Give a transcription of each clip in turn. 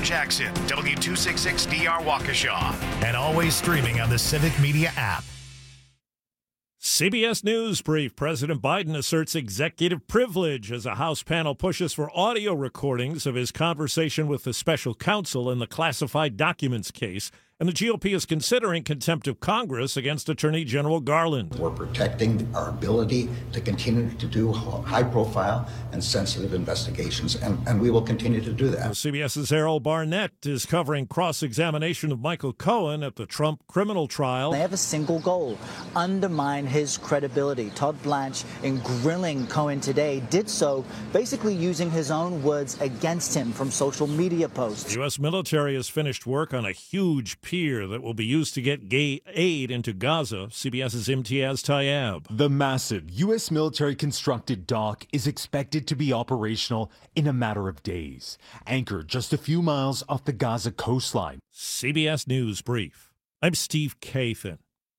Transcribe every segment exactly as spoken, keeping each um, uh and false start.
John Jackson, W two sixty-six D R Waukesha, and always streaming on the Civic Media app. C B S News Brief. President Biden asserts executive privilege as a House panel pushes for audio recordings of his conversation with the special counsel in the classified documents case. And the G O P is considering contempt of Congress against Attorney General Garland. We're protecting our ability to continue to do high-profile and sensitive investigations, and, and we will continue to do that. CBS's Errol Barnett is covering cross-examination of Michael Cohen at the Trump criminal trial. They have a single goal: undermine his credibility. Todd Blanche, in grilling Cohen today, did so basically using his own words against him from social media posts. The U S military has finished work on a huge pier that will be used to get gay aid into Gaza. CBS's Imtiaz Tayeb. The massive U S military-constructed dock is expected to be operational in a matter of days, anchored just a few miles off the Gaza coastline. C B S News Brief. I'm Steve Kathan.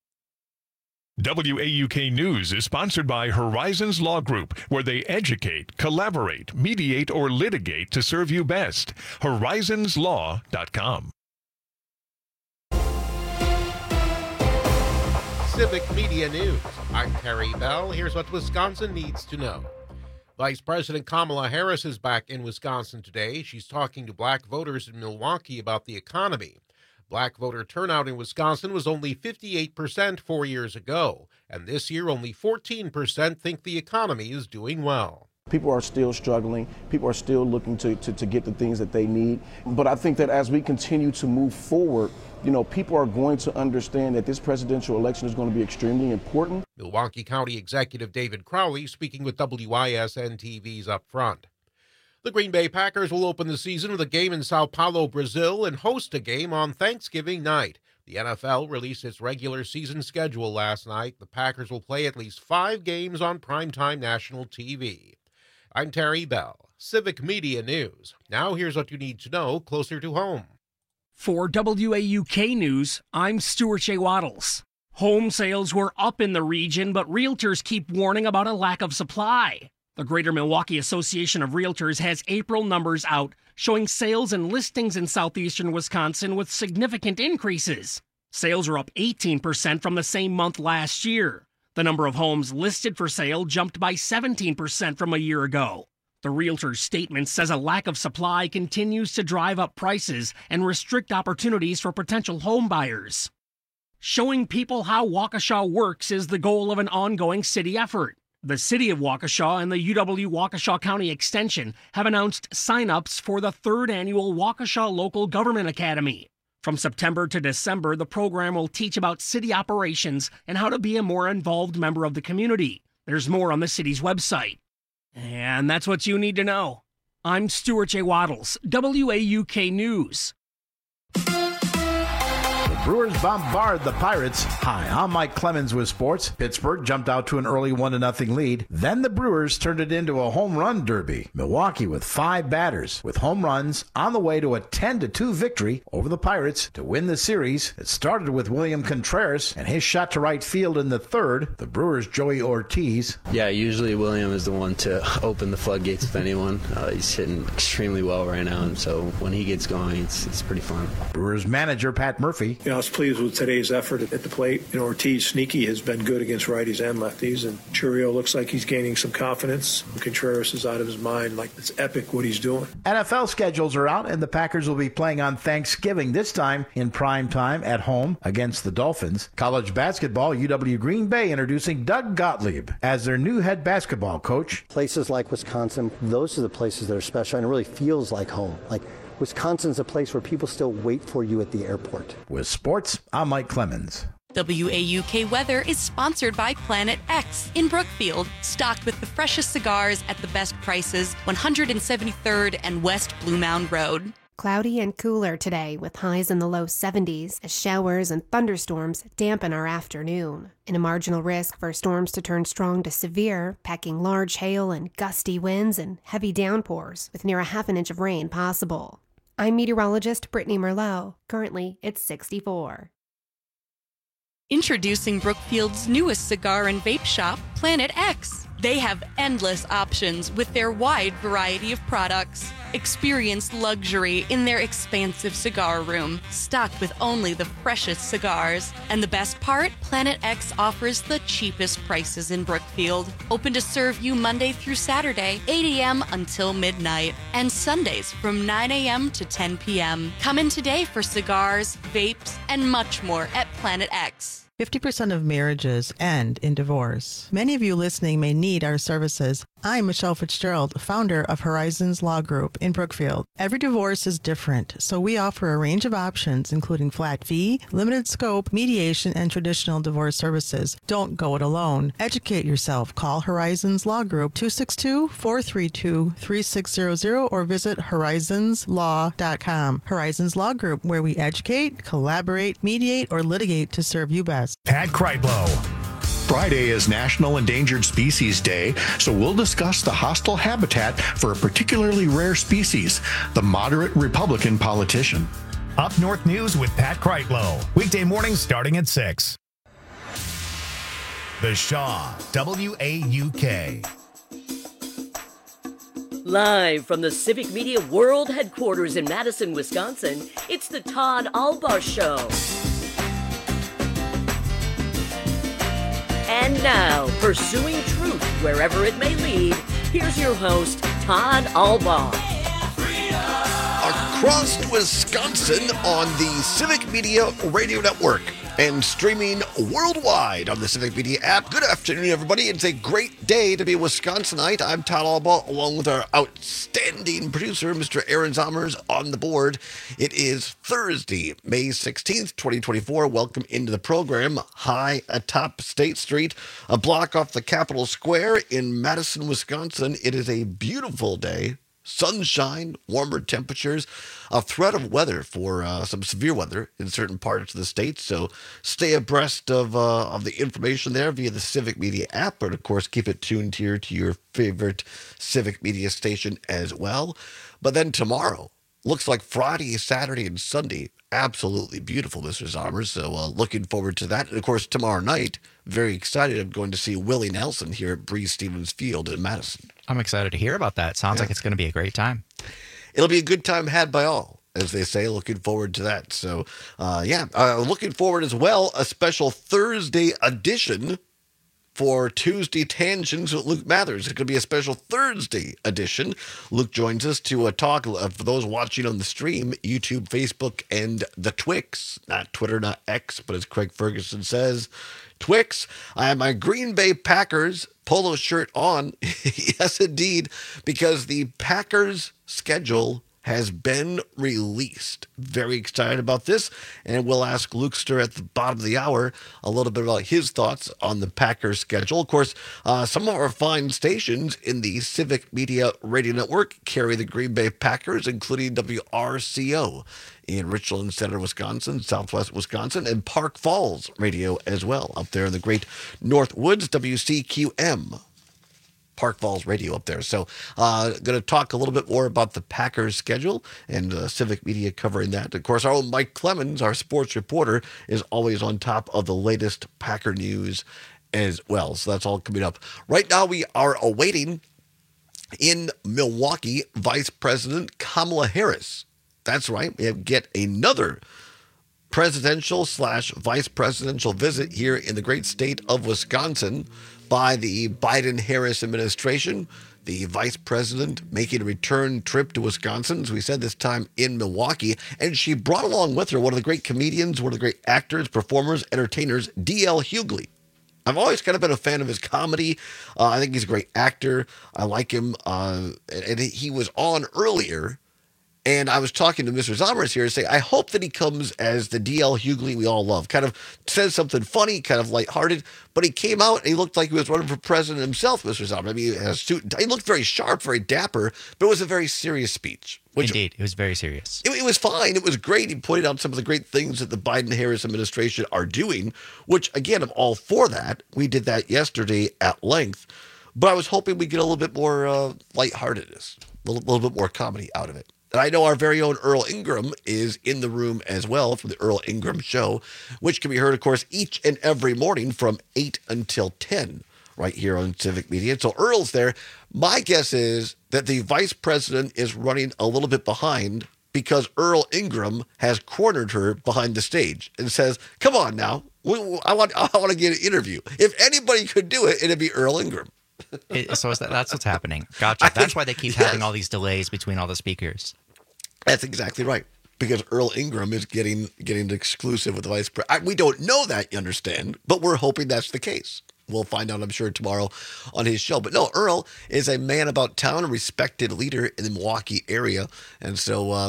W A U K News is sponsored by Horizons Law Group, where they educate, collaborate, mediate, or litigate to serve you best. horizons law dot com. Civic Media News. I'm Terry Bell. Here's what Wisconsin needs to know. Vice President Kamala Harris is back in Wisconsin today. She's talking to black voters in Milwaukee about the economy. Black voter turnout in Wisconsin was only fifty-eight percent four years ago, and this year only fourteen percent think the economy is doing well. People are still struggling. People are still looking to, to, to get the things that they need. But I think that as we continue to move forward, you know, people are going to understand that this presidential election is going to be extremely important. Milwaukee County Executive David Crowley speaking with W I S N T V's Up Front. The Green Bay Packers will open the season with a game in Sao Paulo, Brazil, and host a game on Thanksgiving night. The N F L released its regular season schedule last night. The Packers will play at least five games on primetime national T V. I'm Terry Bell, Civic Media News. Now here's what you need to know closer to home. For W A U K News, I'm Stuart J. Waddles. Home sales were up in the region, but realtors keep warning about a lack of supply. The Greater Milwaukee Association of Realtors has April numbers out showing sales and listings in southeastern Wisconsin with significant increases. Sales are up eighteen percent from the same month last year. The number of homes listed for sale jumped by seventeen percent from a year ago. The realtor's statement says a lack of supply continues to drive up prices and restrict opportunities for potential home buyers. Showing people how Waukesha works is the goal of an ongoing city effort. The City of Waukesha and the U W-Waukesha County Extension have announced sign-ups for the third annual Waukesha Local Government Academy. From September to December, the program will teach about city operations and how to be a more involved member of the community. There's more on the city's website. And that's what you need to know. I'm Stuart J. Waddles, W A U K News. Brewers bombard the Pirates. Hi, I'm Mike Clemens with sports. Pittsburgh jumped out to an early one to nothing lead. Then the Brewers turned it into a home run derby. Milwaukee with five batters with home runs on the way to a ten to two victory over the Pirates to win the series. It started with William Contreras and his shot to right field in the third. The Brewers' Joey Ortiz. Yeah, usually William is the one to open the floodgates with anyone. Uh, he's hitting extremely well right now, and so when he gets going, it's, it's pretty fun. Brewers manager Pat Murphy. I was pleased with today's effort at the plate. You know, Ortiz, sneaky, has been good against righties and lefties, and Churio looks like he's gaining some confidence. Contreras is out of his mind. Like, it's epic what he's doing. N F L schedules are out, and the Packers will be playing on Thanksgiving, this time in prime time at home against the Dolphins. College basketball, U W Green Bay introducing Doug Gottlieb as their new head basketball coach. Places like Wisconsin, those are the places that are special, and it really feels like home. Like, Wisconsin's a place where people still wait for you at the airport. With sports, I'm Mike Clemens. W A U K Weather is sponsored by Planet X in Brookfield, stocked with the freshest cigars at the best prices, one hundred seventy-third and West Blue Mound Road. Cloudy and cooler today with highs in the low seventies as showers and thunderstorms dampen our afternoon. And a marginal risk for storms to turn strong to severe, packing large hail and gusty winds and heavy downpours with near a half an inch of rain possible. I'm meteorologist Brittany Merlot. Currently, it's sixty-four. Introducing Brookfield's newest cigar and vape shop, Planet X. They have endless options with their wide variety of products. Experience luxury in their expansive cigar room, stocked with only the freshest cigars. And the best part? Planet X offers the cheapest prices in Brookfield. Open to serve you Monday through Saturday, eight a.m. until midnight, and Sundays from nine a.m. to ten p.m. Come in today for cigars, vapes, and much more at Planet X. fifty percent of marriages end in divorce. Many of you listening may need our services. I'm Michelle Fitzgerald, founder of Horizons Law Group in Brookfield. Every divorce is different, so we offer a range of options, including flat fee, limited scope, mediation, and traditional divorce services. Don't go it alone. Educate yourself. Call Horizons Law Group two six two, four three two, three six zero zero or visit horizons law dot com. Horizons Law Group, where we educate, collaborate, mediate, or litigate to serve you best. Pat Kreitlow. Friday is National Endangered Species Day, so we'll discuss the hostile habitat for a particularly rare species, the moderate Republican politician. Up North News with Pat Kreitlow. Weekday mornings starting at six. The Shaw, W A U K. Live from the Civic Media World Headquarters in Madison, Wisconsin, it's the Todd Albaugh Show. And now, pursuing truth wherever it may lead, here's your host, Todd Albaugh. Across Wisconsin on the Civic Media Radio Network and streaming worldwide on the Civic Media app. Good afternoon, everybody. It's a great day to be a Wisconsinite. I'm Todd Albaugh, along with our outstanding producer, Mister Aaron Zommers, on the board. It is Thursday, May sixteenth, twenty twenty-four. Welcome into the program. High atop State Street, a block off the Capitol Square in Madison, Wisconsin. It is a beautiful day. Sunshine, warmer temperatures, a threat of weather for uh, some severe weather in certain parts of the state. So stay abreast of uh, of the information there via the Civic Media app, but of course keep it tuned here to your favorite Civic Media station as well. But then tomorrow, looks like Friday, Saturday, and Sunday, absolutely beautiful, Mister Zommers. So uh, looking forward to that. And of course, tomorrow night, very excited. I'm going to see Willie Nelson here at Breeze Stevens Field in Madison. I'm excited to hear about that. Sounds yeah. like it's going to be a great time. It'll be a good time had by all, as they say. Looking forward to that. So, uh, yeah, uh, looking forward as well, a special Thursday edition for Tuesday Tangents with Luke Mathers. It's going to be a special Thursday edition. Luke joins us to uh, talk, uh, for those watching on the stream, YouTube, Facebook, and the Twix. Not Twitter, not X, but as Craig Ferguson says, Twix. I have my Green Bay Packers polo shirt on. Yes, indeed, because the Packers schedule has been released. Very excited about this, and we'll ask Lukester at the bottom of the hour a little bit about his thoughts on the Packers schedule. Of course, uh, some of our fine stations in the Civic Media Radio Network carry the Green Bay Packers, including W R C O in Richland Center, Wisconsin, Southwest Wisconsin, and Park Falls Radio as well, up there in the great North Woods, W C Q M. Park Falls Radio up there. So uh going to talk a little bit more about the Packers schedule and uh, Civic Media covering that. Of course, our own Mike Clemens, our sports reporter, is always on top of the latest Packer news as well. So that's all coming up. Right now we are awaiting in Milwaukee Vice President Kamala Harris. That's right. We have get another presidential slash vice presidential visit here in the great state of Wisconsin by the Biden-Harris administration. The vice president making a return trip to Wisconsin, as we said, this time in Milwaukee. And she brought along with her one of the great comedians, one of the great actors, performers, entertainers, D L Hughley. I've always kind of been a fan of his comedy. Uh, I think he's a great actor. I like him. Uh, and he was on earlier. And I was talking to Mister Zommers here to say, I hope that he comes as the D L Hughley we all love. Kind of says something funny, kind of lighthearted. But he came out and he looked like he was running for president himself, Mister Zommers. I mean, he, had a suit and tie. He looked very sharp, very dapper, but it was a very serious speech. Which, Indeed, it was very serious. It, it was fine. It was great. He pointed out some of the great things that the Biden-Harris administration are doing, which, again, I'm all for that. We did that yesterday at length. But I was hoping we'd get a little bit more uh, lightheartedness, a little, little bit more comedy out of it. And I know our very own Earl Ingram is in the room as well from the Earl Ingram Show, which can be heard, of course, each and every morning from eight until ten right here on Civic Media. So Earl's there. My guess is that the vice president is running a little bit behind because Earl Ingram has cornered her behind the stage and says, come on now, I want I want to get an interview. If anybody could do it, it'd be Earl Ingram. It, so is that, that's what's happening. Gotcha. That's why they keep yes. having all these delays between all the speakers. That's exactly right. Because Earl Ingram is getting getting the exclusive with the vice president. We don't know that, you understand, but we're hoping that's the case. We'll find out, I'm sure, tomorrow on his show. But no, Earl is a man about town, a respected leader in the Milwaukee area. And so uh,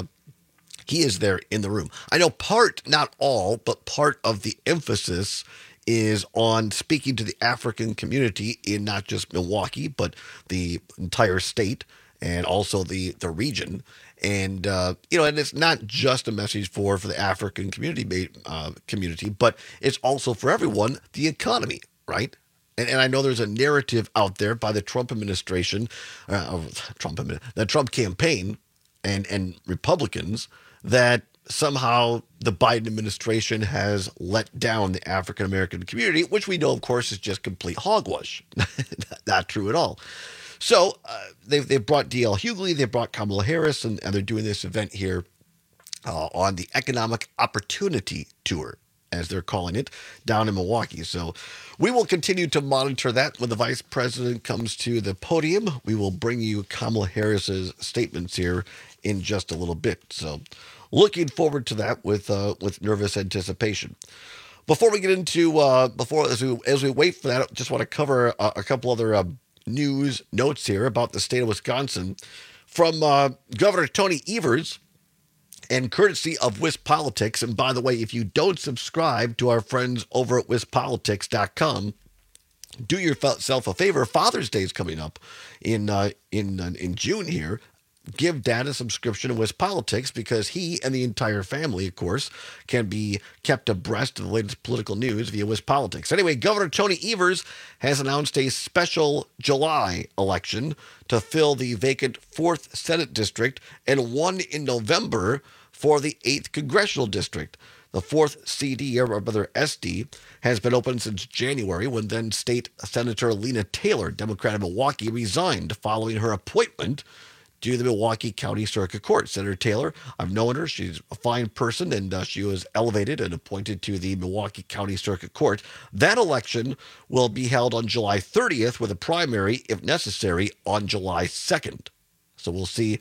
he is there in the room. I know part, not all, but part of the emphasis is on speaking to the African community in not just Milwaukee, but the entire state and also the, the region. And, uh, you know, and it's not just a message for, for the African community, uh, community, but it's also for everyone, the economy, right? And, and I know there's a narrative out there by the Trump administration, uh, Trump, the Trump campaign and, and Republicans that somehow the Biden administration has let down the African-American community, which we know, of course, is just complete hogwash. Not true at all. So uh, they've, they've brought D L Hughley, they brought Kamala Harris, and, and they're doing this event here uh, on the Economic Opportunity Tour, as they're calling it, down in Milwaukee. So we will continue to monitor that. When the vice president comes to the podium, we will bring you Kamala Harris's statements here in just a little bit. So looking forward to that with uh, with nervous anticipation. Before we get into, uh, before as we, as we wait for that, I just want to cover a, a couple other uh, news notes here about the state of Wisconsin from uh, Governor Tony Evers, and courtesy of WisPolitics. And by the way, if you don't subscribe to our friends over at wis politics dot com, do yourself a favor. Father's Day is coming up in uh, in uh, in June here. Give Dad a subscription to WisPolitics because he and the entire family, of course, can be kept abreast of the latest political news via WisPolitics. Anyway, Governor Tony Evers has announced a special July election to fill the vacant fourth Senate district and one in November for the eighth Congressional District. The fourth C D, or rather S D, has been open since January when then State Senator Lena Taylor, Democrat of Milwaukee, resigned following her appointment to the Milwaukee County Circuit Court. Senator Taylor, I've known her. She's a fine person, and uh, she was elevated and appointed to the Milwaukee County Circuit Court. That election will be held on July thirtieth with a primary, if necessary, on July second. So we'll see.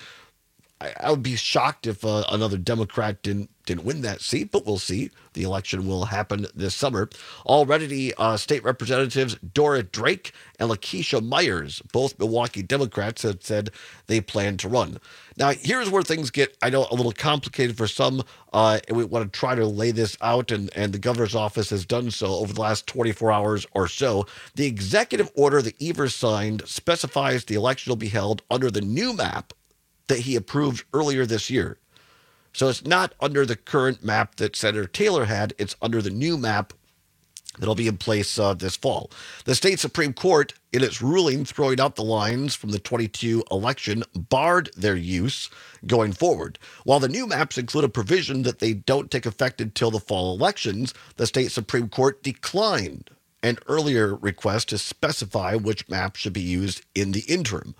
I, I would be shocked if uh, another Democrat didn't didn't win that seat, but we'll see. The election will happen this summer. Already, uh, state representatives Dora Drake and Lakeisha Myers, both Milwaukee Democrats, have said they plan to run. Now, here's where things get, I know, a little complicated for some, uh, and we want to try to lay this out, and, and the governor's office has done so over the last twenty-four hours or so. The executive order that Evers signed specifies the election will be held under the new map that he approved earlier this year. So it's not under the current map that Senator Taylor had. It's under the new map that'll be in place uh, this fall. The state Supreme Court, in its ruling throwing out the lines from the twenty-two election, barred their use going forward. While the new maps include a provision that they don't take effect until the fall elections, the state Supreme Court declined an earlier request to specify which map should be used in the interim.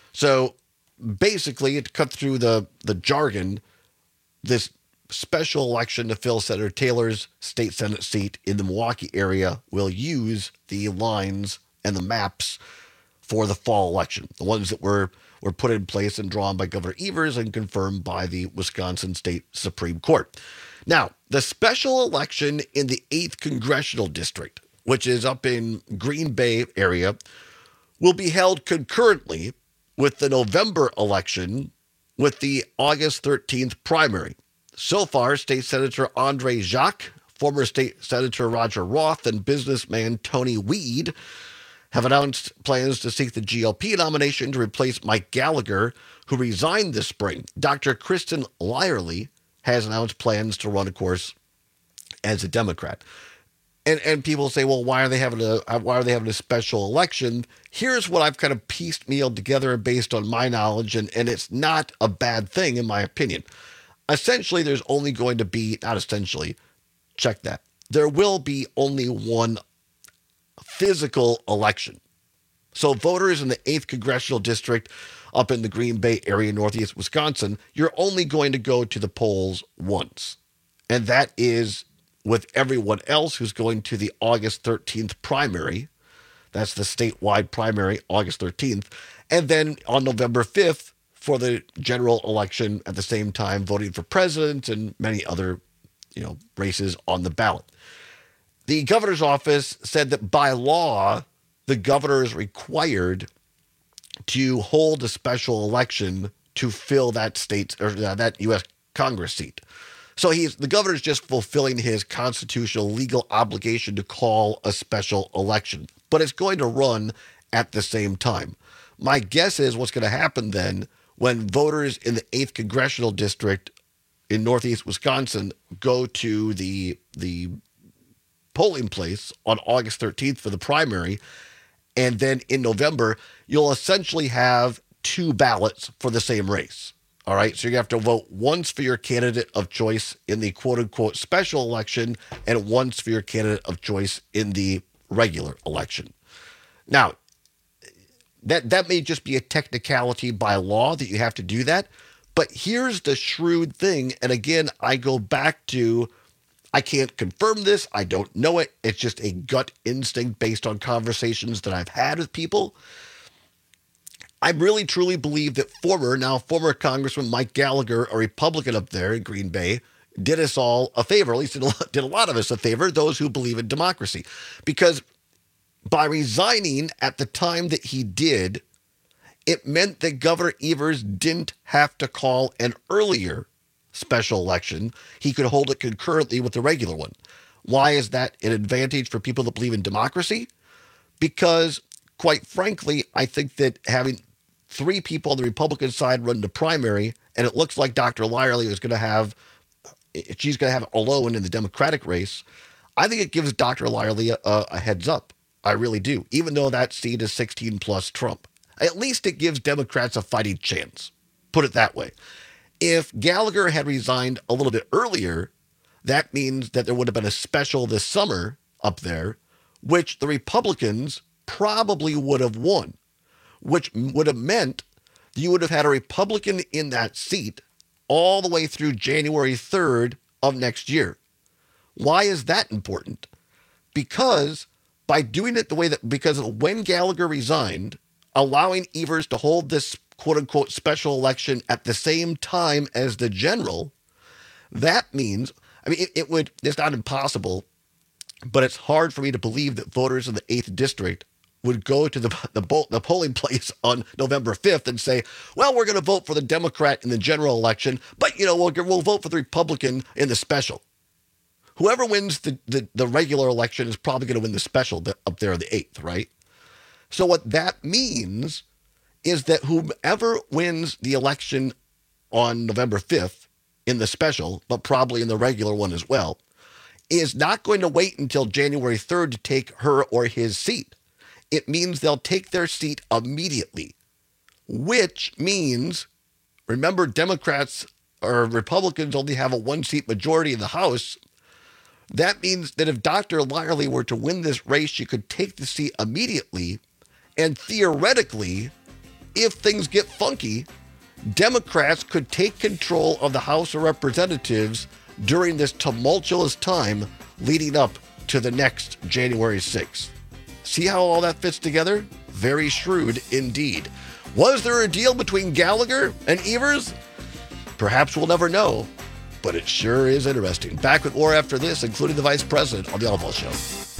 So basically, to cut through the, the jargon, this special election to fill Senator Taylor's state Senate seat in the Milwaukee area will use the lines and the maps for the fall election, the ones that were, were put in place and drawn by Governor Evers and confirmed by the Wisconsin State Supreme Court. Now, the special election in the eighth Congressional District, which is up in Green Bay area, will be held concurrently with the November election with the August thirteenth primary. So far, State Senator Andre Jacques, former State Senator Roger Roth, and businessman Tony Weed have announced plans to seek the G O P nomination to replace Mike Gallagher, who resigned this spring. Doctor Kristen Lyerly has announced plans to run, of course, as a Democrat. And and people say, well, why are they having a why are they having a special election? Here's what I've kind of piecemealed together based on my knowledge, and, and it's not a bad thing in my opinion. Essentially, there's only going to be, not essentially, check that. There will be only one physical election. So voters in the eighth Congressional District up in the Green Bay area, northeast Wisconsin, you're only going to go to the polls once. And that is with everyone else who's going to the August thirteenth primary. That's the statewide primary, August thirteenth. And then on November fifth for the general election at the same time, voting for president and many other, you know, races on the ballot. The governor's office said that by law, the governor is required to hold a special election to fill that state or that U S Congress seat. So he's the governor's just fulfilling his constitutional legal obligation to call a special election, but it's going to run at the same time. My guess is what's going to happen then when voters in the eighth Congressional District in northeast Wisconsin go to the the polling place on August thirteenth for the primary, and then in November, you'll essentially have two ballots for the same race. All right, so you have to vote once for your candidate of choice in the quote-unquote special election and once for your candidate of choice in the regular election. Now, that, that may just be a technicality by law that you have to do that, but here's the shrewd thing, and again, I go back to, I can't confirm this, I don't know it, it's just a gut instinct based on conversations that I've had with people. I really truly believe that former, now former Congressman Mike Gallagher, a Republican up there in Green Bay, did us all a favor, at least did a lot, did a lot of us a favor, those who believe in democracy. Because by resigning at the time that he did, it meant that Governor Evers didn't have to call an earlier special election. He could hold it concurrently with the regular one. Why is that an advantage for people that believe in democracy? Because, quite frankly, I think that having three people on the Republican side run the primary, and it looks like Doctor Lyerly is going to have, she's going to have alone in the Democratic race, I think it gives Doctor Lyerly a, a heads up. I really do, even though that seat is sixteen plus Trump. At least it gives Democrats a fighting chance. Put it that way. If Gallagher had resigned a little bit earlier, that means that there would have been a special this summer up there, which the Republicans probably would have won, which would have meant you would have had a Republican in that seat all the way through January third of next year. Why is that important? Because by doing it the way that, because when Gallagher resigned, allowing Evers to hold this quote-unquote special election at the same time as the general, that means, I mean, it, it would, it's not impossible, but it's hard for me to believe that voters in the eighth District would go to the, the, the polling place on November fifth and say, well, we're going to vote for the Democrat in the general election, but, you know, we'll, we'll vote for the Republican in the special. Whoever wins the, the, the regular election is probably going to win the special up there in the eighth, right? So what that means is that whomever wins the election on November fifth in the special, but probably in the regular one as well, is not going to wait until January third to take her or his seat. It means they'll take their seat immediately, which means, remember, Democrats or Republicans only have a one-seat majority in the House. That means that if Doctor Lyerly were to win this race, she could take the seat immediately, and theoretically, if things get funky, Democrats could take control of the House of Representatives during this tumultuous time leading up to the next January sixth. See how all that fits together? Very shrewd indeed. Was there a deal between Gallagher and Evers? Perhaps we'll never know, but it sure is interesting. Back with more after this, including the Vice President on The All Show.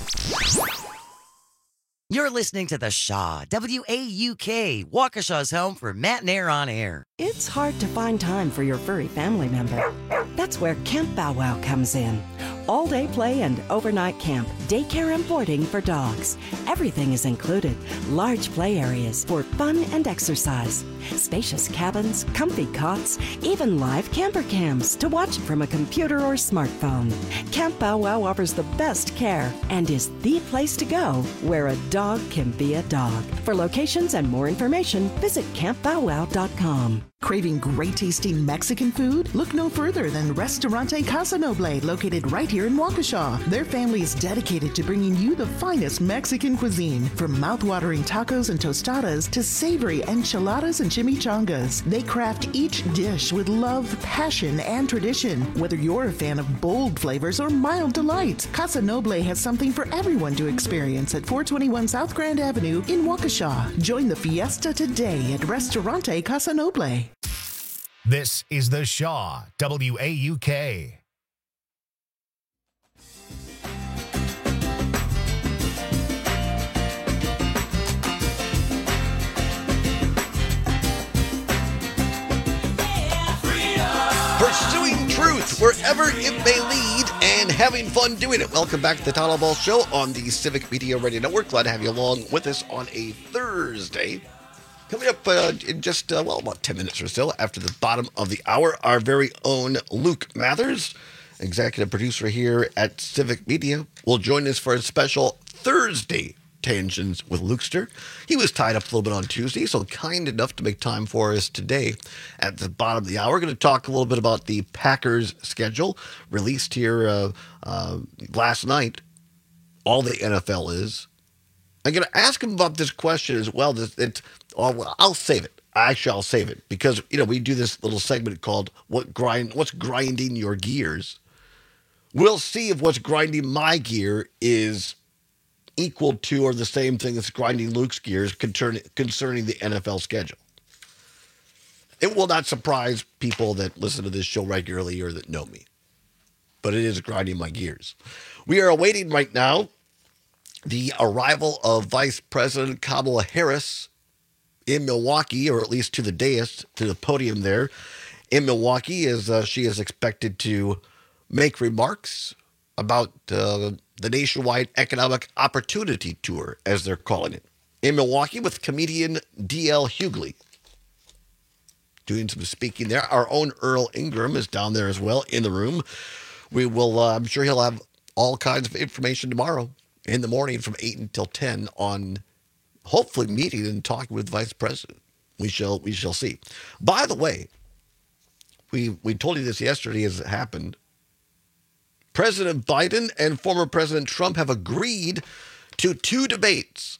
You're listening to The Shaw, W A U K, Waukesha's home for Matt and Air on Air. It's hard to find time for your furry family member. That's where Camp Bow Wow comes in. All-day play and overnight camp, daycare and boarding for dogs. Everything is included. Large play areas for fun and exercise. Spacious cabins, comfy cots, even live camper cams to watch from a computer or smartphone. Camp Bow Wow offers the best care and is the place to go where a dog can be a dog. For locations and more information, visit camp bow wow dot com. Craving great tasting Mexican food? Look no further than Restaurante Casa Noble, located right here in Waukesha. Their family is dedicated to bringing you the finest Mexican cuisine, from mouth-watering tacos and tostadas to savory enchiladas and chimichangas. They craft each dish with love, passion, and tradition. Whether you're a fan of bold flavors or mild delights, Casa Noble has something for everyone to experience at four twenty-one South Grand Avenue in Waukesha. Join the fiesta today at Restaurante Casa Noble. This is The Shaw, W A U K. Pursuing truth wherever it may lead and having fun doing it. Welcome back to the Todd Ball Show on the Civic Media Radio Network. Glad to have you along with us on a Thursday. Coming up uh, in just, uh, well, about ten minutes or so after the bottom of the hour, our very own Luke Mathers, executive producer here at Civic Media, will join us for a special Thursday Tangents with Lukester. He was tied up a little bit on Tuesday, so kind enough to make time for us today at the bottom of the hour. We're going to talk a little bit about the Packers schedule released here uh, uh, last night. All the N F L is. I'm going to ask him about this question as well. It's, oh, I'll save it. Actually, I'll save it because, you know, we do this little segment called "What grind? What's grinding your gears?" We'll see if what's grinding my gear is equal to or the same thing that's grinding Luke's gears concerning, concerning the N F L schedule. It will not surprise people that listen to this show regularly or that know me, but it is grinding my gears. We are awaiting right now the arrival of Vice President Kamala Harris in Milwaukee, or at least to the dais, to the podium there in Milwaukee, as uh, she is expected to make remarks about uh, the Nationwide Economic Opportunity Tour, as they're calling it, in Milwaukee with comedian D L Hughley doing some speaking there. Our own Earl Ingram is down there as well in the room. We will, uh, I'm sure he'll have all kinds of information tomorrow in the morning from eight until ten on hopefully meeting and talking with Vice President. We shall we shall see. By the way, we we told you this yesterday as it happened. President Biden and former President Trump have agreed to two debates,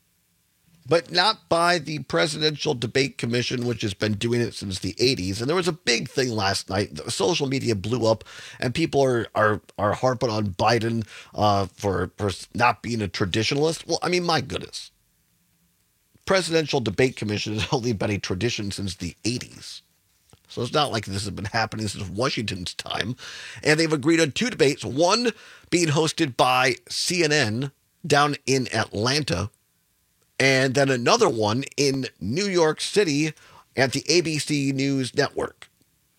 but not by the Presidential Debate Commission, which has been doing it since the eighties. And there was a big thing last night. The social media blew up, and people are are are harping on Biden uh, for, for not being a traditionalist. Well, I mean, my goodness. Presidential Debate Commission has only been a tradition since the eighties. So it's not like this has been happening since Washington's time. And they've agreed on two debates, one being hosted by C N N down in Atlanta, and then another one in New York City at the A B C News Network.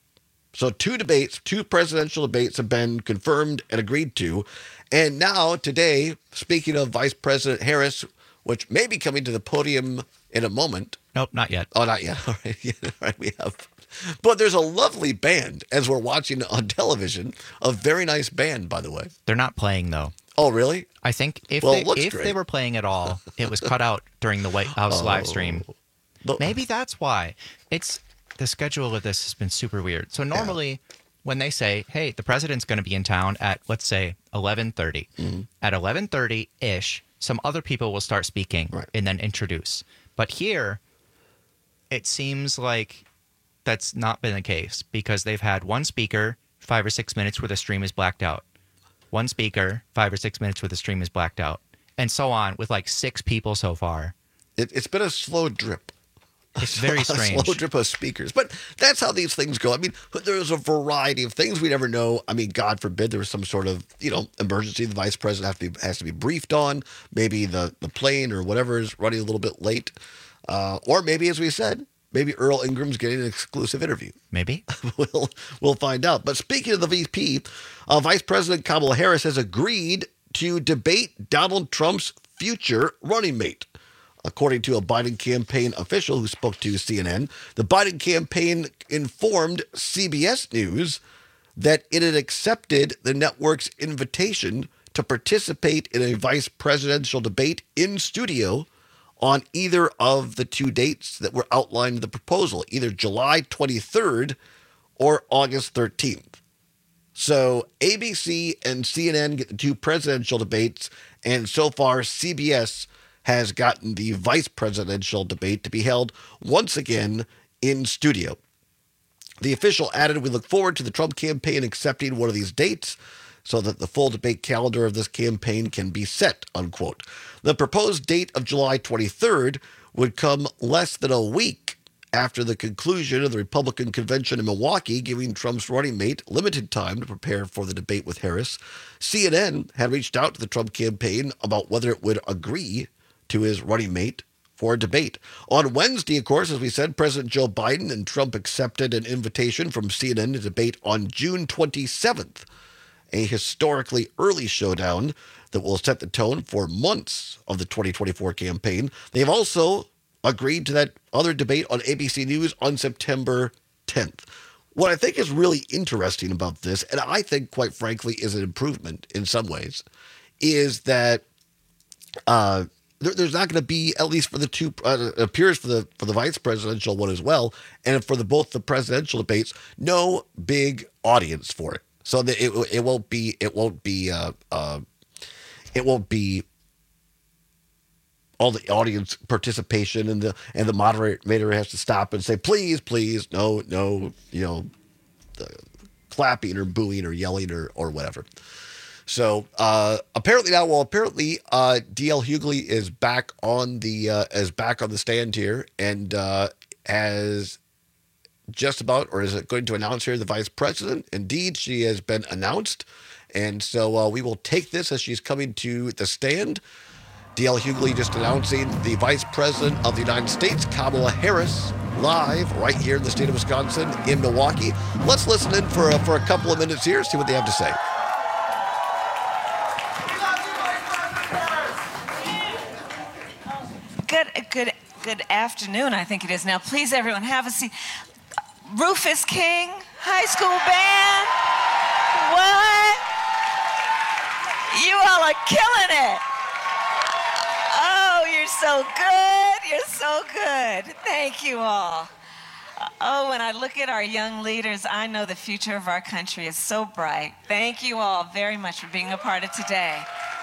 So two debates, two presidential debates have been confirmed and agreed to. And now, today, speaking of Vice President Harris, which may be coming to the podium in a moment. Nope, not yet. Oh, not yet. All right, yeah, all right, we have. But there's a lovely band, as we're watching on television. A very nice band, by the way. They're not playing, though. Oh, really? I think if, well, they, if great. they were playing at all, it was cut out during the White House oh, live stream. But, Maybe that's why. It's the schedule of this has been super weird. So normally yeah. when they say, hey, the president's going to be in town at, let's say, eleven thirty, mm-hmm. at eleven thirty-ish, some other people will start speaking right. and then introduce. But here, it seems like that's not been the case because they've had one speaker, five or six minutes where the stream is blacked out. One speaker, five or six minutes where the stream is blacked out. And so on with like six people so far. It, it's been a slow drip. It's very strange. A slow drip of speakers. But that's how these things go. I mean, there's a variety of things we never know. I mean, God forbid there was some sort of, you know, emergency the vice president have to be, has to be briefed on. Maybe the, the plane or whatever is running a little bit late. Uh, or maybe, as we said, maybe Earl Ingram's getting an exclusive interview. Maybe. we'll, we'll find out. But speaking of the V P, uh, Vice President Kamala Harris has agreed to debate Donald Trump's future running mate. According to a Biden campaign official who spoke to C N N, the Biden campaign informed C B S News that it had accepted the network's invitation to participate in a vice presidential debate in studio on either of the two dates that were outlined in the proposal, either July twenty-third or August thirteenth. So A B C and C N N get the two presidential debates, and so far C B S has gotten the vice presidential debate to be held once again in studio. The official added, "We look forward to the Trump campaign accepting one of these dates so that the full debate calendar of this campaign can be set," unquote. The proposed date of July twenty-third would come less than a week after the conclusion of the Republican convention in Milwaukee, giving Trump's running mate limited time to prepare for the debate with Harris. C N N had reached out to the Trump campaign about whether it would agree to his running mate for a debate. On Wednesday, of course, as we said, President Joe Biden and Trump accepted an invitation from C N N to debate on June twenty-seventh, a historically early showdown that will set the tone for months of the twenty twenty-four campaign. They've also agreed to that other debate on A B C News on September tenth. What I think is really interesting about this, and I think, quite frankly, is an improvement in some ways, is that uh, there, there's not going to be, at least for the two, uh, it appears for the for the vice presidential one as well, and for the both the presidential debates, no big audience for it. So that it it won't be it won't be uh, uh, it won't be all the audience participation, and the and the moderator has to stop and say, please, please, no, no, you know, uh, clapping or booing or yelling or or whatever. So uh, apparently now, well, apparently uh, D L Hughley is back on the uh, is back on the stand here, and uh, has just about, or is it going to announce here, the vice president? Indeed, she has been announced, and so uh, we will take this as she's coming to the stand. D L Hughley just announcing the Vice President of the United States, Kamala Harris, live right here in the state of Wisconsin in Milwaukee. Let's listen in for a, for a couple of minutes here, see what they have to say. Good, good, good afternoon, I think it is now. Please, everyone, have a seat. Rufus King, high school band. What? You all are killing it. Oh, you're so good. You're so good. Thank you all. Oh, when I look at our young leaders, I know the future of our country is so bright. Thank you all very much for being a part of today.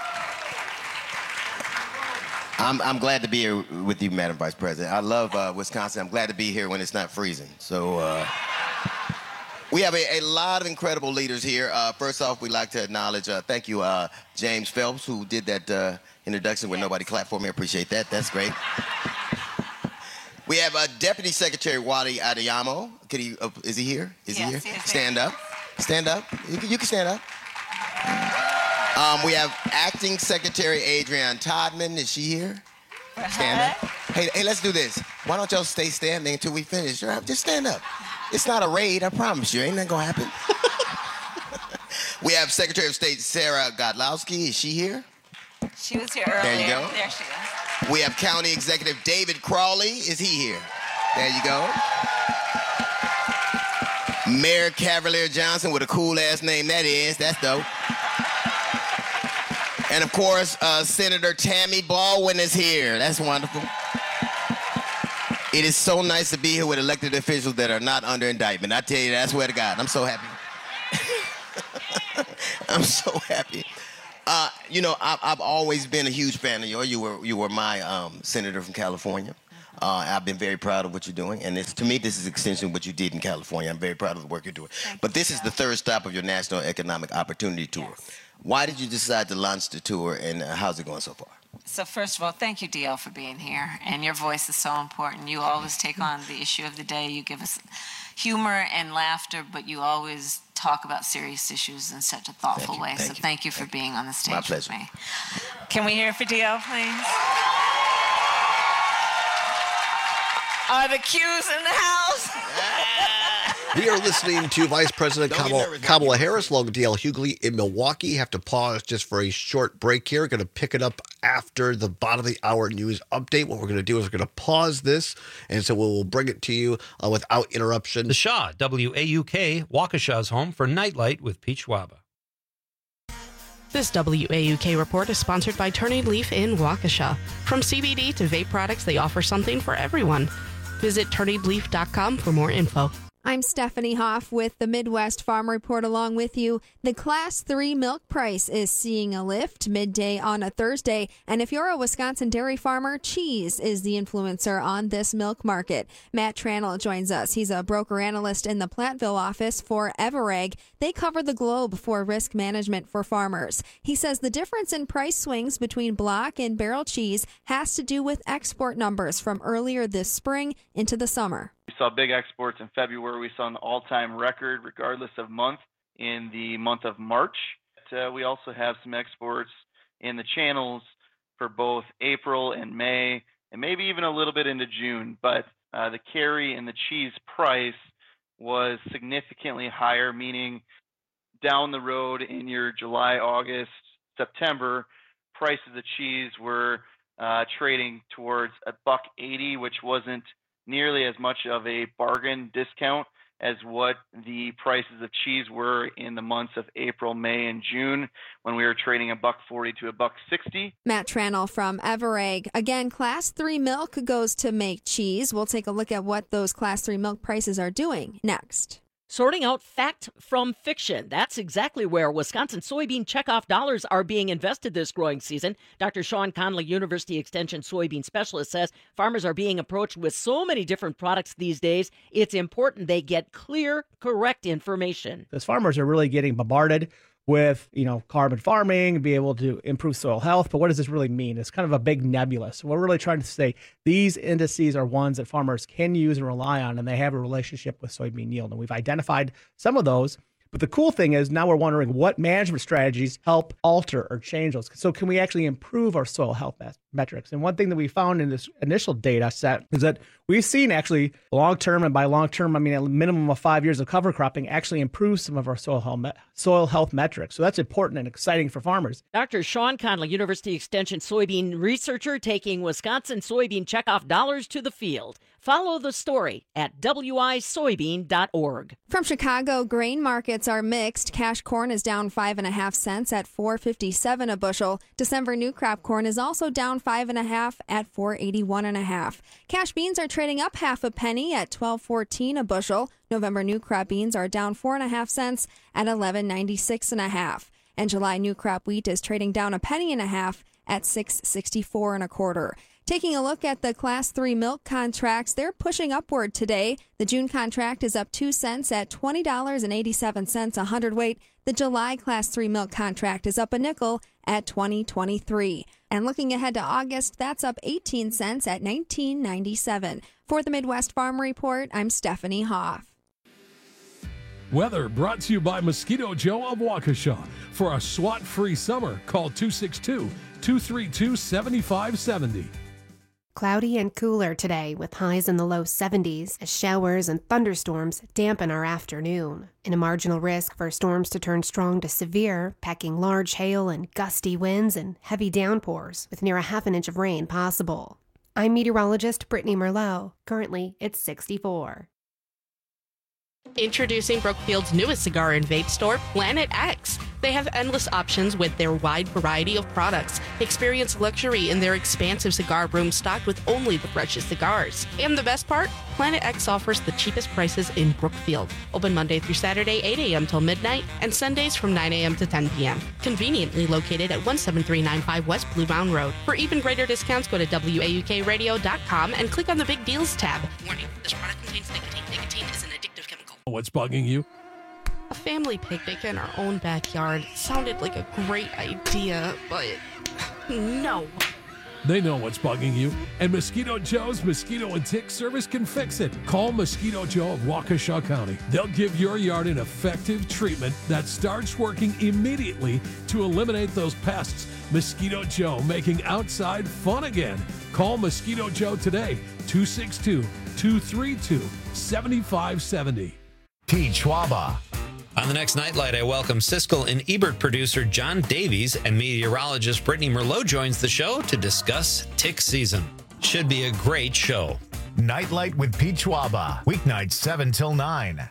I'm, I'm glad to be here with you, Madam Vice President. I love uh, Wisconsin. I'm glad to be here when it's not freezing. So uh, we have a, a lot of incredible leaders here. Uh, first off, we'd like to acknowledge, uh, thank you, uh, James Phelps, who did that uh, introduction where nobody clapped for me. I appreciate that. That's great. We have uh, Deputy Secretary Wally Adeyemo. Could he, uh, is he here? Is yes, he here? Yes, stand up. Stand up. You can, you can stand up. Um, we have Acting Secretary Adrienne Todman. Is she here? Stand up. Hey, hey, let's do this. Why don't y'all stay standing until we finish? Just stand up. It's not a raid, I promise you. Ain't nothing gonna happen. We have Secretary of State Sarah Godlowski. Is she here? She was here earlier. There you go. There she is. We have County Executive David Crawley. Is he here? There you go. Mayor Cavalier Johnson, with a cool-ass name that is. That's dope. And, of course, uh, Senator Tammy Baldwin is here. That's wonderful. It is so nice to be here with elected officials that are not under indictment. I tell you that, I swear to God. I'm so happy. I'm so happy. Uh, you know, I've, I've always been a huge fan of yours. You were, you were my um, senator from California. Uh, I've been very proud of what you're doing. And it's, to me, this is an extension of what you did in California. I'm very proud of the work you're doing. Thank but you, this is the third stop of your National Economic Opportunity Tour. Yes. Why did you decide to launch the tour, and uh, how's it going so far? So first of all, thank you, D L, for being here. And your voice is so important. You always take on the issue of the day. You give us humor and laughter, but you always talk about serious issues in such a thoughtful Thank you, way. thank So you, thank you for thank being on the stage My with pleasure. me. Can we hear it for D L, please? Are the cues in the house? We are listening to Vice President Kamala, Kamala Harris, along with D L Hughley in Milwaukee. Have to pause just for a short break here. Going to pick it up after the bottom of the hour news update. What we're going to do is we're going to pause this, and so we'll bring it to you uh, without interruption. The Shaw, W A U K, Waukesha's home for Nightlight with Peach Waba. This W A U K report is sponsored by Turning Leaf in Waukesha. From C B D to vape products, they offer something for everyone. Visit turning leaf dot com for more info. I'm Stephanie Hoff with the Midwest Farm Report along with you. The Class three milk price is seeing a lift midday on a Thursday. And if you're a Wisconsin dairy farmer, cheese is the influencer on this milk market. Matt Tranel joins us. He's a broker analyst in the Platteville office for Everegg. They cover the globe for risk management for farmers. He says the difference in price swings between block and barrel cheese has to do with export numbers from earlier this spring into the summer. We saw big exports in February. We saw an all-time record, regardless of month, in the month of March. Uh, we also have some exports in the channels for both April and May, and maybe even a little bit into June. But uh, the carry in the cheese price was significantly higher, meaning down the road in your July, August, September, prices of cheese were uh, trading towards a buck eighty, which wasn't nearly as much of a bargain discount as what the prices of cheese were in the months of April, May, and June, when we were trading a buck forty to a buck sixty. Matt Tranel from Everegg. Again, Class three milk goes to make cheese. We'll take a look at what those Class three milk prices are doing next. Sorting out fact from fiction. That's exactly where Wisconsin soybean checkoff dollars are being invested this growing season. Doctor Sean Conley, University Extension soybean specialist, says farmers are being approached with so many different products these days, it's important they get clear, correct information. Those farmers are really getting bombarded with, you know, carbon farming, be able to improve soil health. But what does this really mean? It's kind of a big nebula. So we're really trying to say these indices are ones that farmers can use and rely on, and they have a relationship with soybean yield. And we've identified some of those. But the cool thing is now we're wondering what management strategies help alter or change those. So can we actually improve our soil health metrics? And one thing that we found in this initial data set is that we've seen actually long-term, and by long-term, I mean a minimum of five years of cover cropping, actually improve some of our soil health, soil health metrics. So that's important and exciting for farmers. Doctor Sean Conley, University Extension soybean researcher, taking Wisconsin soybean checkoff dollars to the field. Follow the story at w i soybean dot org. From Chicago, grain markets are mixed. Cash corn is down five and a half cents at four fifty-seven a bushel. December new crop corn is also down five and a half at four eighty-one and a half. Cash beans are trading up half a penny at twelve fourteen a bushel. November new crop beans are down four and a half cents at eleven ninety-six and a half. And July new crop wheat is trading down a penny and a half at six sixty-four and a quarter. Taking a look at the Class three milk contracts, they're pushing upward today. The June contract is up two cents at twenty dollars and eighty-seven cents a hundredweight. The July Class three milk contract is up a nickel at twenty twenty-three. And looking ahead to August, that's up eighteen cents at nineteen ninety-seven. For the Midwest Farm Report, I'm Stephanie Hoff. Weather brought to you by Mosquito Joe of Waukesha. For a SWAT-free summer, call two six two, two three two, seven five seven zero. Cloudy and cooler today with highs in the low seventies as showers and thunderstorms dampen our afternoon. And a marginal risk for storms to turn strong to severe, packing large hail and gusty winds and heavy downpours with near a half an inch of rain possible. I'm meteorologist Brittany Merlot. Currently, it's sixty-four. Introducing Brookfield's newest cigar and vape store, Planet X. They have endless options with their wide variety of products. Experience luxury in their expansive cigar room stocked with only the freshest cigars. And the best part? Planet X offers the cheapest prices in Brookfield. Open Monday through Saturday, eight a.m. till midnight, and Sundays from nine a.m. to ten p.m. Conveniently located at one seven three nine five West Blue Mound Road. For even greater discounts, go to W A U K radio dot com and click on the Big Deals tab. Warning, this product contains nicotine. Nicotine is an addictive chemical. What's bugging you? A family picnic in our own backyard sounded like a great idea, but no. They know what's bugging you, and Mosquito Joe's Mosquito and Tick Service can fix it. Call Mosquito Joe of Waukesha County. They'll give your yard an effective treatment that starts working immediately to eliminate those pests. Mosquito Joe, making outside fun again. Call Mosquito Joe today, two six two, two three two, seven five seven zero. Pete Schwaba. On the next Nightlight, I welcome Siskel and Ebert producer John Davies, and meteorologist Brittany Merlot joins the show to discuss tick season. Should be a great show. Nightlight with Pete Schwaba. Weeknights seven till nine.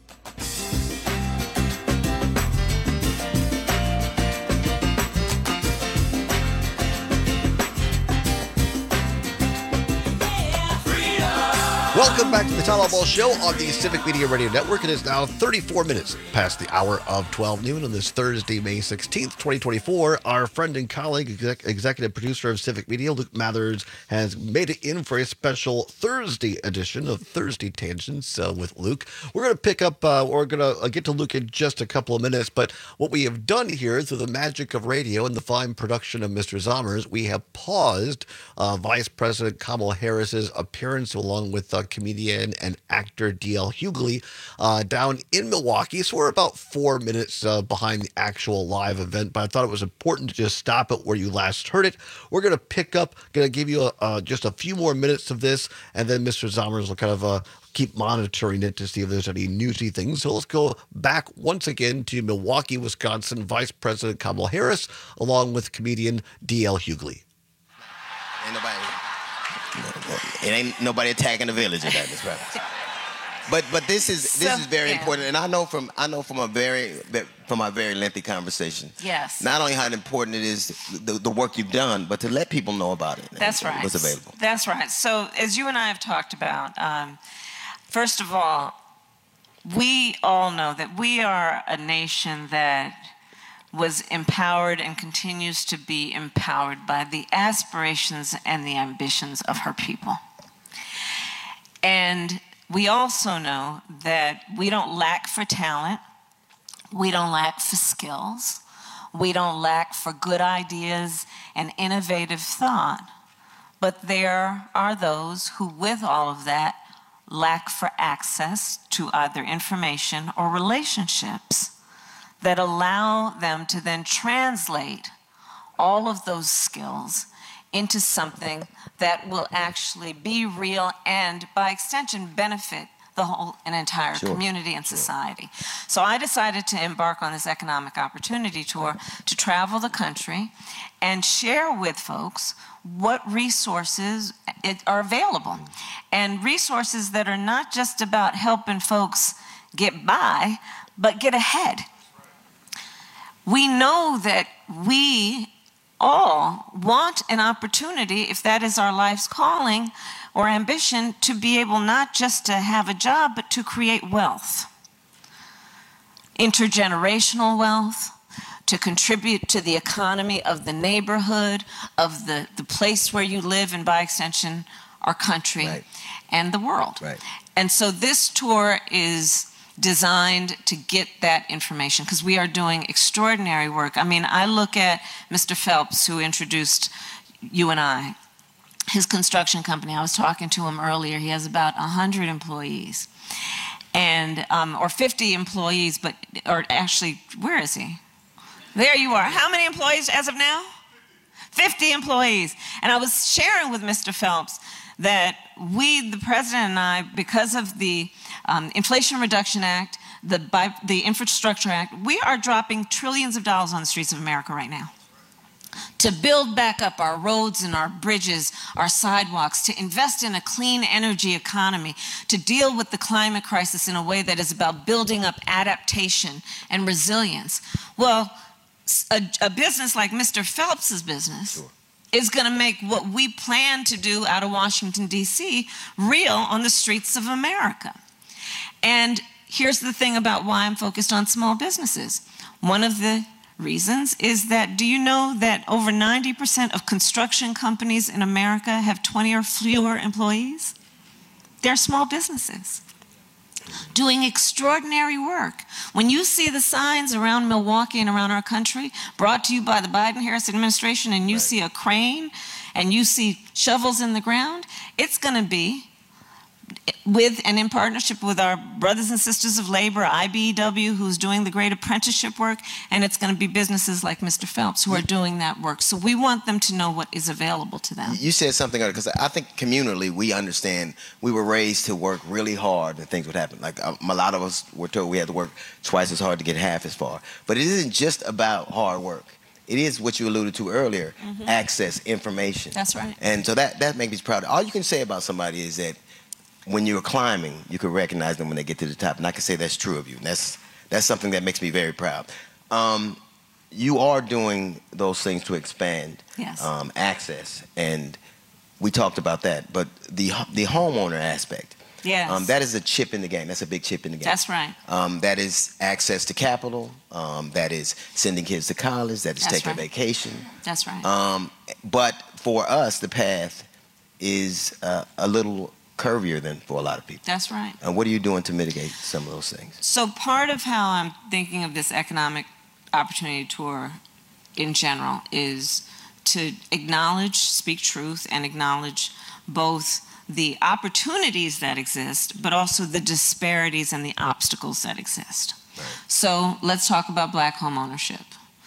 Welcome back to the Todd Ball Show on the Civic Media Radio Network. It is now thirty-four minutes past the hour of twelve noon on this Thursday, May sixteenth, twenty twenty-four. Our friend and colleague, exec- executive producer of Civic Media, Luke Mathers, has made it in for a special Thursday edition of Thursday Tangents uh, with Luke. We're going to pick up, uh, we're going to uh, get to Luke in just a couple of minutes, but what we have done here through the magic of radio and the fine production of Mister Zommers, we have paused uh, Vice President Kamala Harris's appearance along with uh, comedian and actor D L Hughley uh, down in Milwaukee. So we're about four minutes uh, behind the actual live event, but I thought it was important to just stop it where you last heard it. We're going to pick up, going to give you a, uh, just a few more minutes of this, and then Mister Zommers will kind of uh, keep monitoring it to see if there's any newsy things. So let's go back once again to Milwaukee, Wisconsin, Vice President Kamala Harris, along with comedian D L Hughley. Ain't nobody... It ain't nobody attacking the village at that, right? But but this is this So, is very yeah. important, and I know from I know from a very from a very lengthy conversation. Yes. Not only how important it is the, the work you've done, but to let people know about it. That's and right. What's available. That's right. So as you and I have talked about, um, first of all, we all know that we are a nation that was empowered and continues to be empowered by the aspirations and the ambitions of her people. And we also know that we don't lack for talent, we don't lack for skills, we don't lack for good ideas and innovative thought, but there are those who, with all of that, lack for access to either information or relationships that allow them to then translate all of those skills into something that will actually be real and, by extension, benefit the whole and entire Sure. community and society. So I decided to embark on this economic opportunity tour to travel the country and share with folks what resources it are available. And resources that are not just about helping folks get by, but get ahead. We know that we all want an opportunity, if that is our life's calling or ambition, to be able not just to have a job, but to create wealth. Intergenerational wealth, to contribute to the economy of the neighborhood, of the, the place where you live, and by extension, our country Right. and the world. Right. And so this tour is designed to get that information because we are doing extraordinary work. I mean, I look at Mister Phelps, who introduced you and I, his construction company. I was talking to him earlier. He has about one hundred employees, and um, or fifty employees, but or actually, where is he? There you are. How many employees as of now? fifty employees. And I was sharing with Mister Phelps that we, the president and I, because of the um, Inflation Reduction Act, the, by, the Infrastructure Act, we are dropping trillions of dollars on the streets of America right now to build back up our roads and our bridges, our sidewalks, to invest in a clean energy economy, to deal with the climate crisis in a way that is about building up adaptation and resilience. Well, a, a business like Mister Phelps's business Sure. is going to make what we plan to do out of Washington, D C real on the streets of America. And here's the thing about why I'm focused on small businesses. One of the reasons is that, do you know that over ninety percent of construction companies in America have twenty or fewer employees? They're small businesses doing extraordinary work. When you see the signs around Milwaukee and around our country brought to you by the Biden-Harris administration, and you Right. see a crane and you see shovels in the ground, it's going to be with and in partnership with our brothers and sisters of labor, I B E W, who's doing the great apprenticeship work, and it's going to be businesses like Mister Phelps who are doing that work. So we want them to know what is available to them. You said something earlier, because I think communally we understand we were raised to work really hard and things would happen. Like um, a lot of us were told we had to work twice as hard to get half as far. But it isn't just about hard work. It is what you alluded to earlier, mm-hmm. access, information. That's right. And so that, that makes me proud. All you can say about somebody is that when you're climbing, you can recognize them when they get to the top. And I can say that's true of you. And that's, that's something that makes me very proud. Um, you are doing those things to expand yes. um, access. And we talked about that. But the, the homeowner aspect, yes. um, that is a chip in the game. That's a big chip in the game. That's right. Um, that is access to capital. Um, that is sending kids to college. That is that's taking right. a vacation. That's right. Um, but for us, the path is uh, a little curvier than for a lot of people. That's right. And what are you doing to mitigate some of those things? So part of how I'm thinking of this economic opportunity tour in general is to acknowledge, speak truth, and acknowledge both the opportunities that exist, but also the disparities and the obstacles that exist. Right. So let's talk about black home ownership.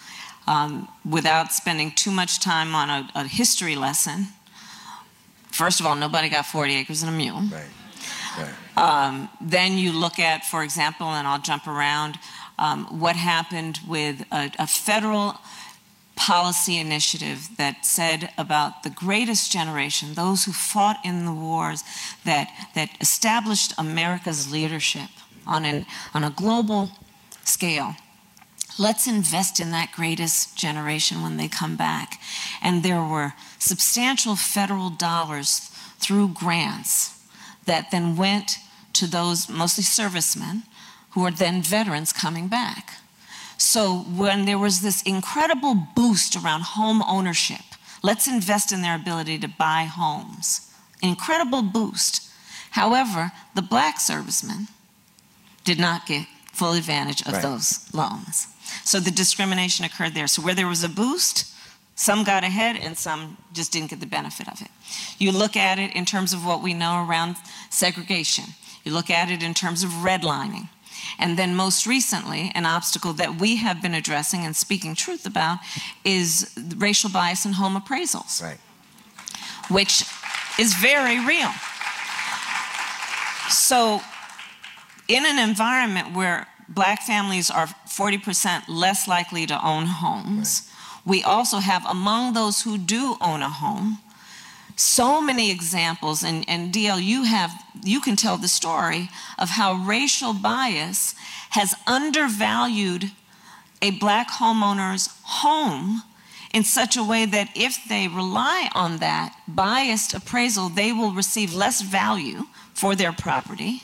Um, without spending too much time on a, a history lesson, first of all, nobody got forty acres and a mule. Right. Right. Um, then you look at, for example, and I'll jump around, um, what happened with a, a federal policy initiative that said about the greatest generation, those who fought in the wars that, that established America's leadership on, an, on a global scale. Let's invest in that greatest generation when they come back. And there were substantial federal dollars through grants that then went to those mostly servicemen who are then veterans coming back. So when there was this incredible boost around home ownership, let's invest in their ability to buy homes. Incredible boost. However, the black servicemen did not get full advantage of right. those loans. So the discrimination occurred there. So where there was a boost, some got ahead and some just didn't get the benefit of it. You look at it in terms of what we know around segregation. You look at it in terms of redlining. And then most recently, an obstacle that we have been addressing and speaking truth about is racial bias in home appraisals, right. which is very real. So in an environment where black families are forty percent less likely to own homes, right. we also have, among those who do own a home, so many examples, and, and D L, you have, you can tell the story of how racial bias has undervalued a black homeowner's home in such a way that if they rely on that biased appraisal, they will receive less value for their property.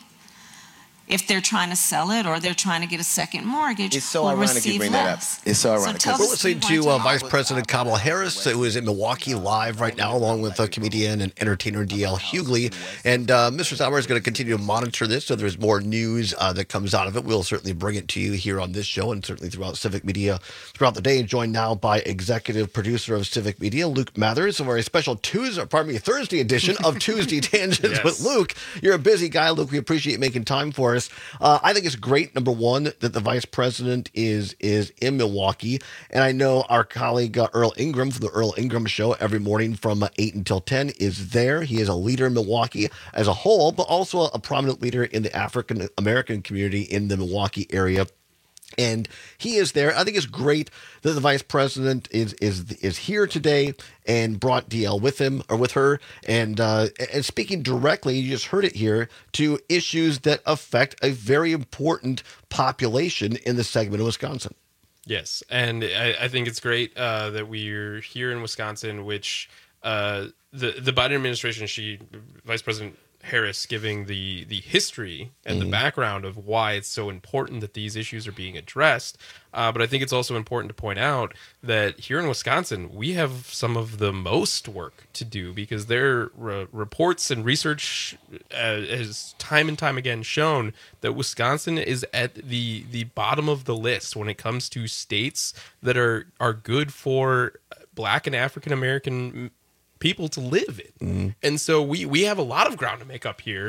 If they're trying to sell it or they're trying to get a second mortgage, it's so will ironic receive you bring less. that up. It's so ironic. So We're listening to uh, Vice President Kamala Harris, who is in Milwaukee live right now, along with uh, comedian and entertainer D L Hughley. And uh, Mister Sauer is going to continue to monitor this, so there's more news uh, that comes out of it. We'll certainly bring it to you here on this show and certainly throughout Civic Media throughout the day. Joined now by executive producer of Civic Media, Luke Mathers, for a special Tuesday, pardon me, Thursday edition of Tuesday Tangents yes. with Luke. You're a busy guy, Luke. We appreciate you making time for us. Uh, I think it's great, number one, that the vice president is is in Milwaukee. And I know our colleague uh, Earl Ingram from the Earl Ingram Show every morning from uh, eight until ten is there. He is a leader in Milwaukee as a whole, but also a, a prominent leader in the African American community in the Milwaukee area. And he is there. I think it's great that the vice president is is is here today and brought D L with him or with her. And uh, and speaking directly, you just heard it here, to issues that affect a very important population in the segment of Wisconsin. Yes, and I, I think it's great uh, that we're here in Wisconsin, which uh, the the Biden administration, she Vice President Harris giving the the history and mm-hmm. the background of why it's so important that these issues are being addressed. Uh, but I think it's also important to point out that here in Wisconsin, we have some of the most work to do, because their re- reports and research uh, has time and time again shown that Wisconsin is at the the bottom of the list when it comes to states that are are good for Black and African American people to live in. Mm-hmm. And so we we have a lot of ground to make up here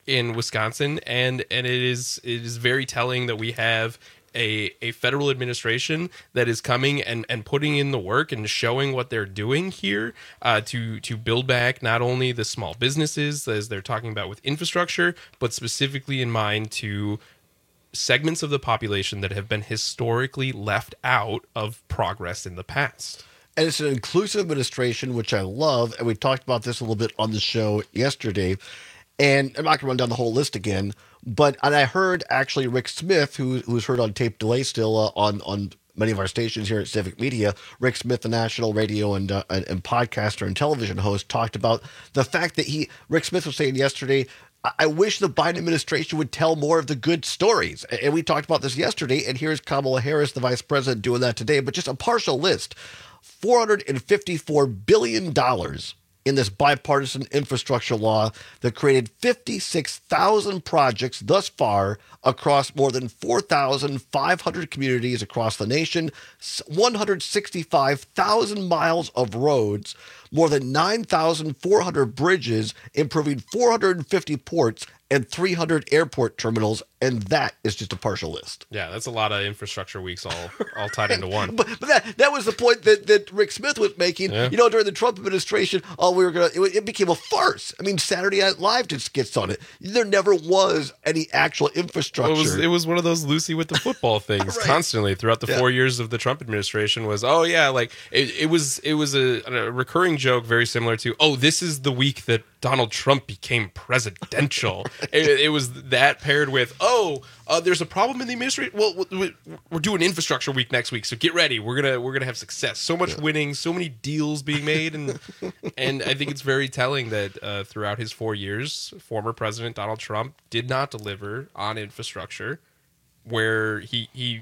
in Wisconsin, and and it is it is very telling that we have a a federal administration that is coming and, and putting in the work and showing what they're doing here uh, to to build back not only the small businesses as they're talking about with infrastructure, but specifically in mind to segments of the population that have been historically left out of progress in the past. And it's an inclusive administration, which I love. And we talked about this a little bit on the show yesterday. And I'm not going to run down the whole list again. But and I heard actually Rick Smith, who who's heard on tape delay still uh, on, on many of our stations here at Civic Media, Rick Smith, the national radio and, uh, and, and podcaster and television host, talked about the fact that he, Rick Smith was saying yesterday, I wish the Biden administration would tell more of the good stories. And we talked about this yesterday, and here's Kamala Harris, the vice president, doing that today. But just a partial list, four hundred fifty-four billion dollars in this bipartisan infrastructure law that created fifty-six thousand projects thus far across more than four thousand five hundred communities across the nation, one hundred sixty-five thousand miles of roads, more than nine thousand four hundred bridges, improving four hundred fifty ports and three hundred airport terminals, and that is just a partial list. Yeah, that's a lot of infrastructure weeks all all tied into one. But, but that that was the point that, that Rick Smith was making. Yeah. You know, during the Trump administration, oh, we were gonna it, it became a farce. I mean, Saturday Night Live just gets on it. There never was any actual infrastructure. It was it was one of those Lucy with the football things Right. constantly throughout the Yeah. four years of the Trump administration. Was oh yeah, like it, it was it was a, a recurring joke very similar to oh this is the week that Donald Trump became presidential. it, it was that paired with oh uh, there's a problem in the administration. Well, we- we're doing infrastructure week next week, so get ready. We're gonna we're gonna have success. So much winning, so many deals being made, and and I think it's very telling that uh, throughout his four years, former President Donald Trump did not deliver on infrastructure where he he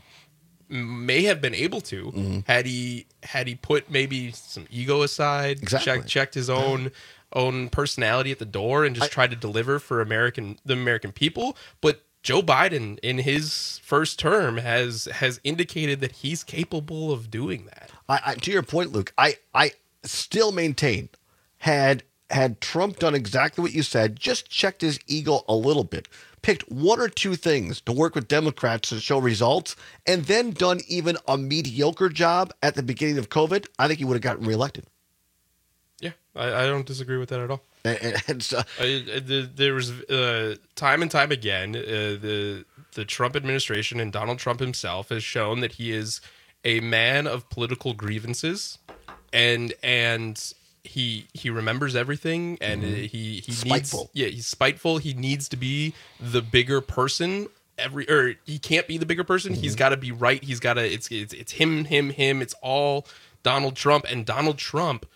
may have been able to Mm-hmm. had he had he put maybe some ego aside, Exactly. check, checked his own own personality at the door, and just tried to deliver for American the American people. But Joe Biden in his first term has has indicated that he's capable of doing that. I, I, to your point, Luke, I, I still maintain had had Trump done exactly what you said, just checked his ego a little bit, picked one or two things to work with Democrats to show results, and then done even a mediocre job at the beginning of COVID, I think he would have gotten reelected. Yeah, I, I don't disagree with that at all. And, and, and so, I, I- the, there was uh, time and time again, uh, the the Trump administration and Donald Trump himself has shown that he is a man of political grievances, and and he he remembers everything, and Mhm. he he Spiteful. needs yeah he's spiteful. He needs to be the bigger person. Every or he can't be the bigger person. He's got to be right. He's got to. It's it's it's him him him. It's all Donald Trump, and Donald Trump.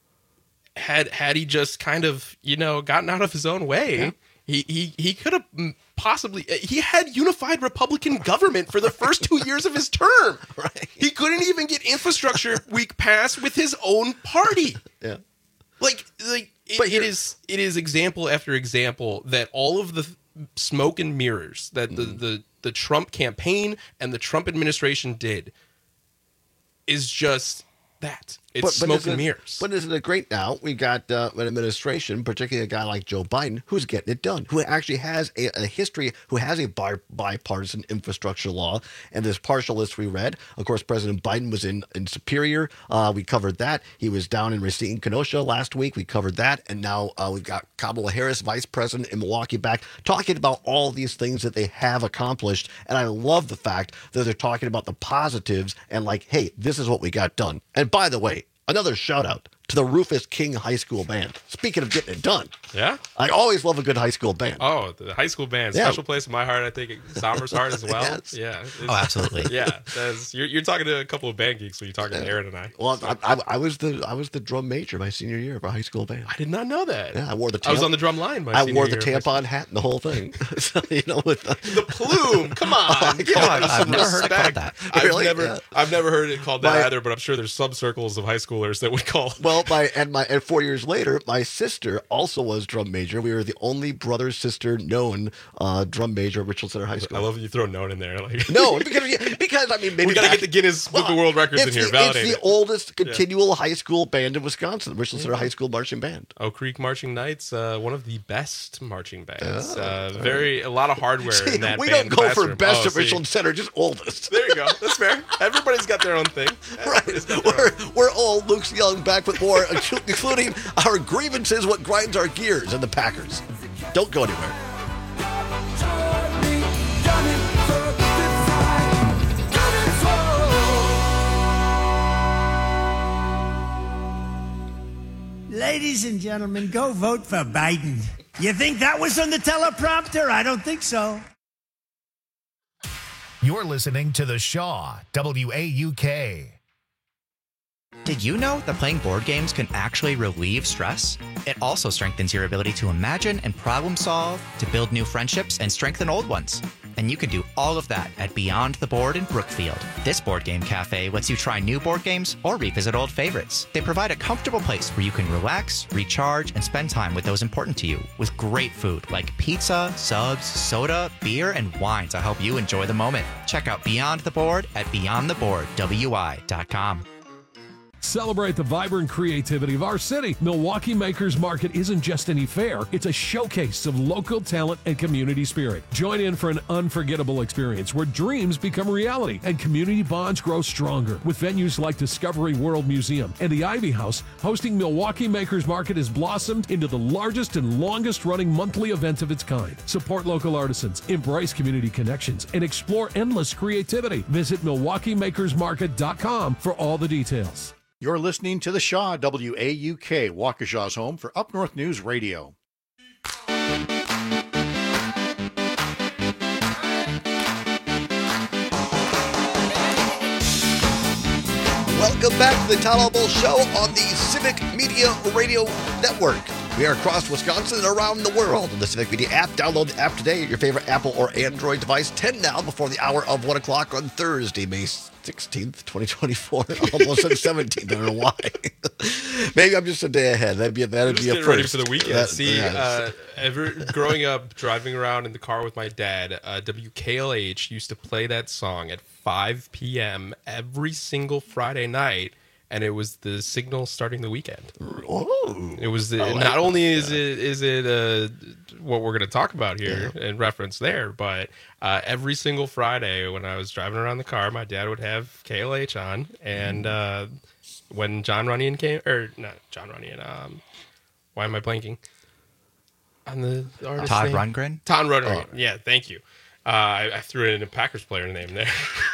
Had had he just kind of you know gotten out of his own way, Yeah. he he he could have possibly he had unified Republican government for the first two years of his term. Right. He couldn't even get infrastructure week passed with his own party. Yeah. Like like it, But it is it is example after example that all of the th- smoke and mirrors that the, the the Trump campaign and the Trump administration did is just that. It's smoke isn't and it- mirrors. But isn't it great now? We got uh, an administration, particularly a guy like Joe Biden, who's getting it done, who actually has a, a history, who has a bi- bipartisan infrastructure law. And this partial list we read, of course, President Biden was in, in Superior. Uh, we covered that. He was down in Racine, Kenosha last week. We covered that. And now uh, we've got Kamala Harris, vice president in Milwaukee, back talking about all these things that they have accomplished. And I love the fact that they're talking about the positives and like, hey, this is what we got done. And by the way, another shout out to the Rufus King High School Band. Speaking of getting it done. Yeah? I always love a good high school band. Oh, the high school band, Yeah. special place in my heart. I think Sommer's heart as well. Yes. Yeah. It's- Oh, absolutely. Yeah, that's, you're, you're talking to a couple of band geeks when you're talking to Aaron and I. Well, I, I, I was the I was the drum major my senior year of our high school band. I did not know that. Yeah, I wore the. I was tam- on the drum line. My I senior wore the year of high tampon hat and the whole thing. So, you know, with the, The plume. Come on. Give Oh, us I've some never heard it respect. called that. I've Really? never, Yeah. I've never heard it called that My- either. But I'm sure there's some circles of high schoolers that would call. well, my and my and four years later, my sister also was drum major. We were the only brother sister known uh, drum major at Richland Center High School. I love that you throw known in there. Like No, because because because, I mean, maybe we got to back- get the Guinness Book of World Records in It's here. the, Validate it's the it. oldest Yeah. continual high school band in Wisconsin, Richland Center Yeah. High School Marching Band. Oak Creek Marching Knights, uh, one of the best marching bands. Oh, uh, all very a lot of hardware See, in that we band don't go for classroom. best Oh, at see. Richland Center, just oldest. There you go. That's fair. Everybody's got their own thing. Right. We're, we're old. Luke's young. Back with more, including our grievances, what grinds our gears, and the Packers. Don't go anywhere. Ladies and gentlemen, go vote for Biden. You think that was on the teleprompter? I don't think so. You're listening to The Shaw, W A U K. Did you know that playing board games can actually relieve stress? It also strengthens your ability to imagine and problem solve, to build new friendships and strengthen old ones. And you can do all of that at Beyond the Board in Brookfield. This board game cafe lets you try new board games or revisit old favorites. They provide a comfortable place where you can relax, recharge, and spend time with those important to you, with great food like pizza, subs, soda, beer, and wine to help you enjoy the moment. Check out Beyond the Board at beyond the board w i dot com. Celebrate the vibrant creativity of our city. Milwaukee Makers Market isn't just any fair, it's a showcase of local talent and community spirit. Join in for an unforgettable experience where dreams become reality and community bonds grow stronger. With venues like Discovery World Museum and the Ivy House, hosting Milwaukee Makers Market has blossomed into the largest and longest running monthly event of its kind. Support local artisans, embrace community connections, and explore endless creativity. Visit milwaukee makers market dot com for all the details. You're listening to The Shaw, W A U K, Waukesha's home for Up North News Radio. Welcome back to the Town Hall Bowl Show on the Civic Media Radio Network. We are across Wisconsin and around the world on the Civic Media app. Download the app today at your favorite Apple or Android device. ten now before the hour of one o'clock on Thursday, May sixteenth, twenty twenty-four. Almost said seventeenth. I don't know why. Maybe I'm just a day ahead. That'd be, that'd Just be a getting first. ready for the weekend. That- See, yeah. uh, ever growing up, driving around in the car with my dad, uh, W K L H used to play that song at five p.m. every single Friday night, and it was the signal starting the weekend. Oh, it was the, I like not only that. is it is it uh, what we're going to talk about here and reference there, but uh, every single Friday when I was driving around the car, my dad would have K L H on, and uh, when John Runyon came, or not John Runyon, um, why am I blanking on the artist Todd name? Rundgren? Todd Rundgren. Oh. Yeah, thank you. Uh, I, I threw in a Packers player name there.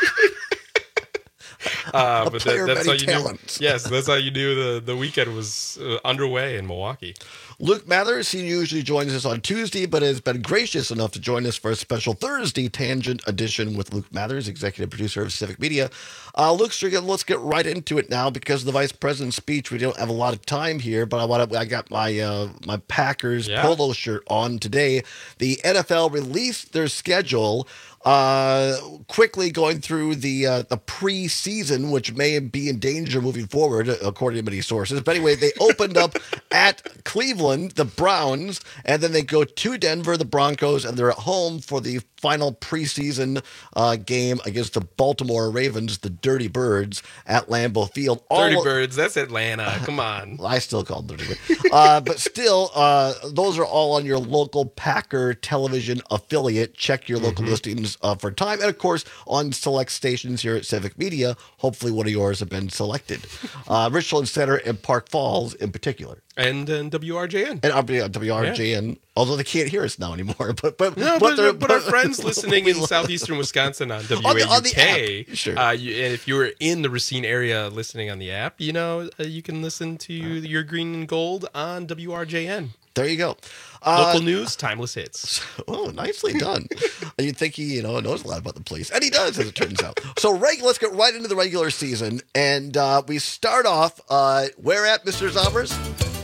Uh, A but player that, of that's how many you talents. knew. Yes, that's how you knew the, the weekend was uh, underway in Milwaukee. Luke Mathers, he usually joins us on Tuesday, but has been gracious enough to join us for a special Thursday Tangent edition with Luke Mathers, executive producer of Civic Media. Uh, Luke, let's get right into it now because of the vice president's speech. We don't have a lot of time here, but I want to, I got my uh, my Packers Yeah. polo shirt on today. The N F L released their schedule. Uh, quickly going through the uh, the preseason, which may be in danger moving forward, according to many sources. But anyway, they opened up at Cleveland, the Browns, and then they go to Denver, the Broncos, and they're at home for the final preseason uh, game against the Baltimore Ravens, the Dirty Birds, at Lambeau Field. Dirty All- Birds, that's Atlanta. Come on. I still call them Dirty Birds. uh, but still, uh, those are all on your local Packer television affiliate. Check your local Mhm. listings uh, for time. And, of course, on select stations here at Civic Media. Hopefully one of yours have been selected. Uh, Richland Center and Park Falls in particular. And, and W R J N. And uh, W R J N, although they can't hear us now anymore. But but, No, but, but, they're- but, our friends listening in southeastern Wisconsin on W A On U K, the- on the app, sure. uh, you, and if you were in the Racine area listening on the app, you know, uh, you can listen to Your Green and Gold on W R J N. There you go. Uh, Local news, timeless hits. Oh, nicely done. You'd think he, you know, knows a lot about the place. And he does, as it turns out. So reg- let's get right into the regular season. And uh, we start off, uh, where at, Mister Zombers?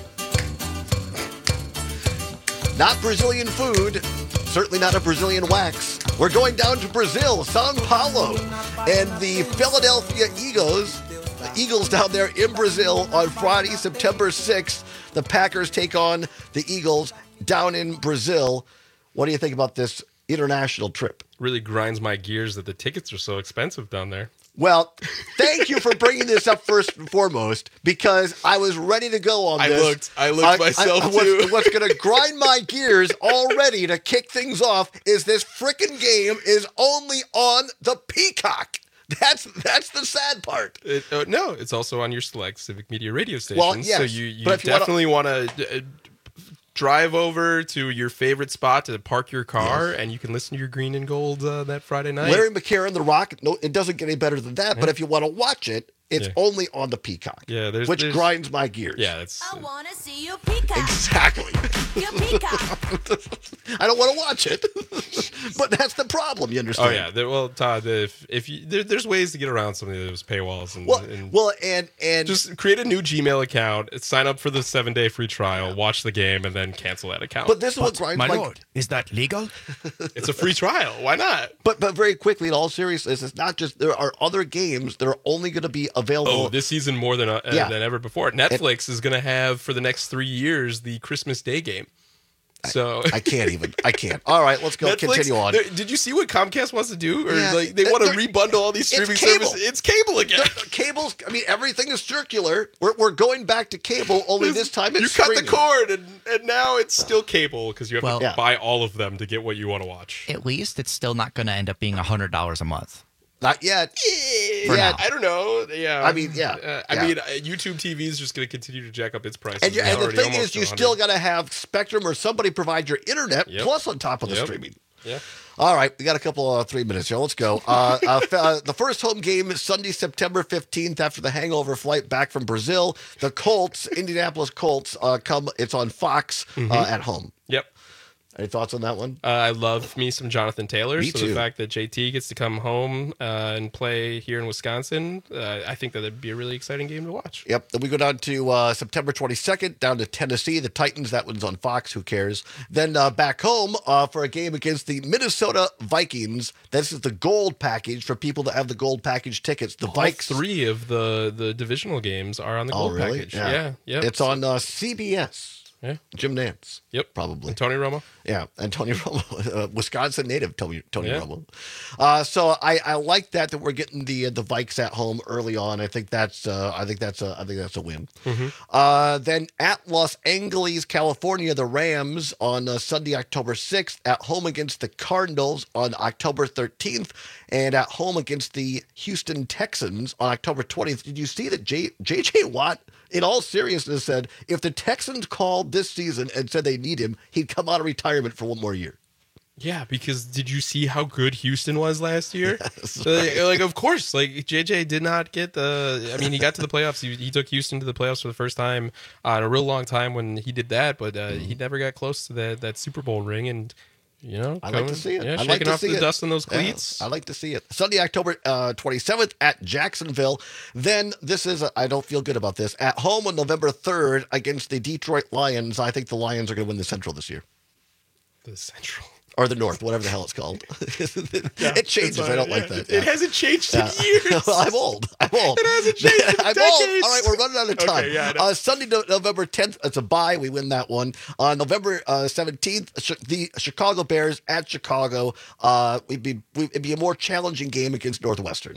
Not Brazilian food. Certainly not a Brazilian wax. We're going down to Brazil, Sao Paulo. And the Philadelphia Eagles, the Eagles down there in Brazil on Friday, September sixth. The Packers take on the Eagles down in Brazil. What do you think about this international trip. Really grinds my gears that the tickets are so expensive down there. Well, thank you for bringing this up first and foremost, because I was ready to go on I this. looked. I looked myself, I, I, too. What's, what's going to grind my gears already to kick things off is this frickin' game is only on the Peacock. That's that's the sad part. It, uh, no, it's also on your select Civic Media radio stations. Well, yes, so you, you but if you definitely want to uh, drive over to your favorite spot to park your car, Yes. and you can listen to your Green and Gold uh, that Friday night. Larry McCarron, The Rock, no, it doesn't get any better than that. Yeah. But if you want to watch it, it's Yeah. only on the Peacock. Yeah, there's which there's- grinds my gears. Yeah, that's. I want to see you peacock. Exactly. You peacock. I don't want to watch it, but that's the problem. You Oh understand? yeah, there, well, Todd, if if you there, there's ways to get around some of those paywalls, and, Well, and well, and and just create a new Gmail account, sign up for the seven day free trial, watch the game, and then cancel that account. But this is what grinds My my lord, is that legal? It's a free trial. Why not? But but very quickly, in all seriousness, it's not just there are other games that are only going to be available. Oh, this season more than uh, Yeah. than ever before. Netflix is going to have for the next three years the Christmas Day game. So I can't even. I can't. All right, let's go. Netflix, Continue on. there- Did you see what Comcast wants to do? Or Yeah. like they want to They're- rebundle all these it's streaming cable. services? It's cable again. The cables. I mean, everything is circular. We're we're going back to cable. Only this time it's you cut the streaming. cord, and, and now it's still cable because you have Well- to Yeah. buy all of them to get what you want to watch. At least it's still not going to end up being one hundred dollars a month. Not yet. For yeah, now. I don't know. Yeah, I mean, yeah, Uh, I yeah. mean, uh, YouTube T V is just going to continue to jack up its prices. And, you, It's and the already thing almost is, you one hundred. still got to have Spectrum or somebody provide your internet Yep. plus on top of the Yep. streaming. Yeah. All right, we got a couple uh, three minutes here. Let's go. Uh, uh, f- uh, the first home game is Sunday, September fifteenth, after the hangover flight back from Brazil. The Colts, Indianapolis Colts, uh, come. It's on Fox Mhm. uh, at home. Yep. Any thoughts on that one? Uh, I love me some Jonathan Taylor. Me so too. the fact that J T gets to come home uh, and play here in Wisconsin, uh, I think that it'd be a really exciting game to watch. Yep. Then we go down to uh, September twenty-second, down to Tennessee. The Titans, that one's on Fox. Who cares? Then uh, back home uh, for a game against the Minnesota Vikings. This is the gold package for people that have the gold package tickets. The All Vikes. three of the, the divisional games are on the Oh, gold really? package. Yeah. Yeah, yeah. It's on uh, C B S. Yeah. Jim Nance. Yep. Probably. And Tony Romo. Yeah, and Tony Romo, uh, Wisconsin native Tony, Tony Yeah. Romo. Uh, so I, I like that that we're getting the uh, the Vikes at home early on. I think that's uh, I think that's a I think that's a win. Mhm. Uh, then at Los Angeles, California, the Rams on uh, Sunday, October sixth, at home against the Cardinals on October thirteenth, and at home against the Houston Texans on October twentieth. Did you see that J, J J Watt, in all seriousness, said if the Texans called this season and said they need him, he'd come out of retirement for one more year. Yeah, because did you see how good Houston was last year? So, like, like, of course, like J J did not get the. I mean, he got to the playoffs. He, he took Houston to the playoffs for the first time uh, in a real long time when he did that, but uh, he never got close to that that Super Bowl ring. And you know, I like coming- to see it. Yeah, I shaking like to off see the it. dust on those Yeah, cleats. I like to see it. Sunday, October uh, twenty-seventh at Jacksonville. Then this is, I don't feel good about this, at home on November third against the Detroit Lions. I think the Lions are going to win the Central this year. The Central. Or the North, whatever the hell it's called. Yeah, it changes. it's, uh, I don't like yeah, that. It hasn't changed in Yeah. years. Well, I'm old. I'm old. It hasn't changed in I'm decades. old. All right, we're running out of time. Okay, yeah, I know. uh, Sunday, no- November tenth, it's a bye. We win that one. Uh, November uh, seventeenth, Chi- the Chicago Bears at Chicago. Uh, we'd be, we, it'd be a more challenging game against Northwestern.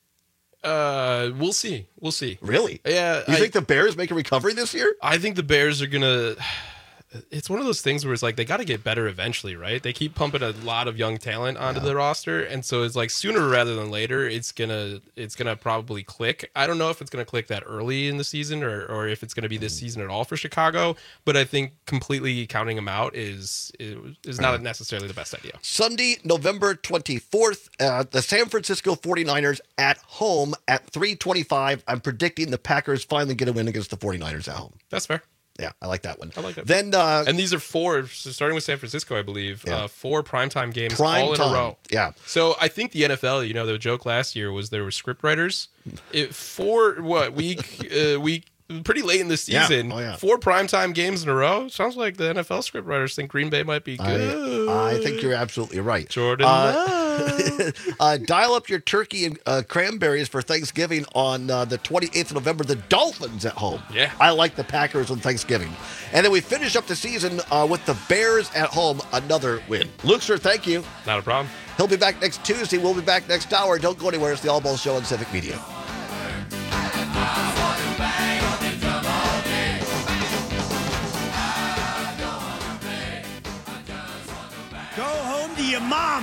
Uh, we'll see. We'll see. Really? Yeah. You I- think the Bears make a recovery this year? I think the Bears are gonna. It's one of those things where it's like they got to get better eventually, right? They keep pumping a lot of young talent onto the roster, and so it's like sooner rather than later, it's gonna it's gonna probably click. I don't know if it's gonna click that early in the season, or or if it's gonna be this season at all for Chicago. But I think completely counting them out is is, is not necessarily the best idea. Sunday, November twenty-fourth, uh, the San Francisco forty-niners at home at three twenty-five. I'm predicting the Packers finally get a win against the forty-niners at home. That's fair. Yeah, I like that one. I like that. Then, uh, and these are four, so starting with San Francisco, I believe, Yeah. uh, four primetime games Prime all in time. a row. Yeah. So I think the N F L, you know, the joke last year was there were script writers. It, four, what, week, uh, week, pretty late in the Yeah. season, Oh, yeah. four primetime games in a row. Sounds like the N F L script writers think Green Bay might be good. I, I think you're absolutely right. Jordan Uh, Love. uh, dial up your turkey and uh, cranberries for Thanksgiving on uh, the twenty-eighth of November. The Dolphins at home. Yeah. I like the Packers on Thanksgiving. And then we finish up the season uh, with the Bears at home. Another win. Luke, sir, thank you. Not a problem. He'll be back next Tuesday. We'll be back next hour. Don't go anywhere. It's the All Ball Show on Civic Media. Go home to your mom.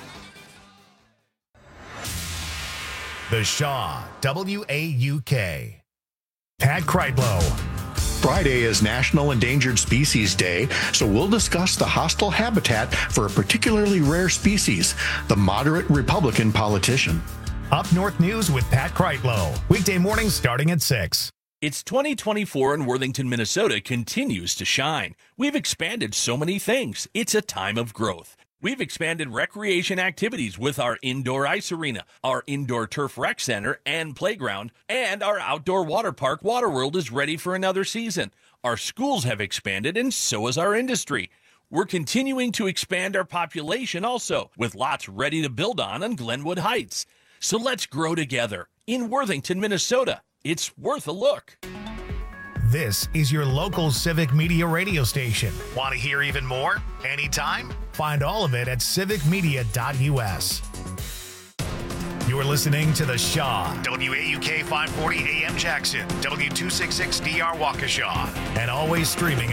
The Shaw, W A U K. Pat Kreitlow. Friday is National Endangered Species Day, so we'll discuss the hostile habitat for a particularly rare species, the moderate Republican politician. Up North News with Pat Kreitlow. Weekday mornings starting at six. It's twenty twenty-four and Worthington, Minnesota continues to shine. We've expanded so many things. It's a time of growth. We've expanded recreation activities with our indoor ice arena, our indoor turf rec center and playground, and our outdoor water park, Waterworld, is ready for another season. Our schools have expanded, and so has our industry. We're continuing to expand our population also, with lots ready to build on on Glenwood Heights. So let's grow together in Worthington, Minnesota. It's worth a look. This is your local Civic Media radio station. Want to hear even more? Anytime? Find all of it at civic media dot U S. You're listening to The Shaw, W A U K five forty A M Jackson, W two sixty-six D R Waukesha, and always streaming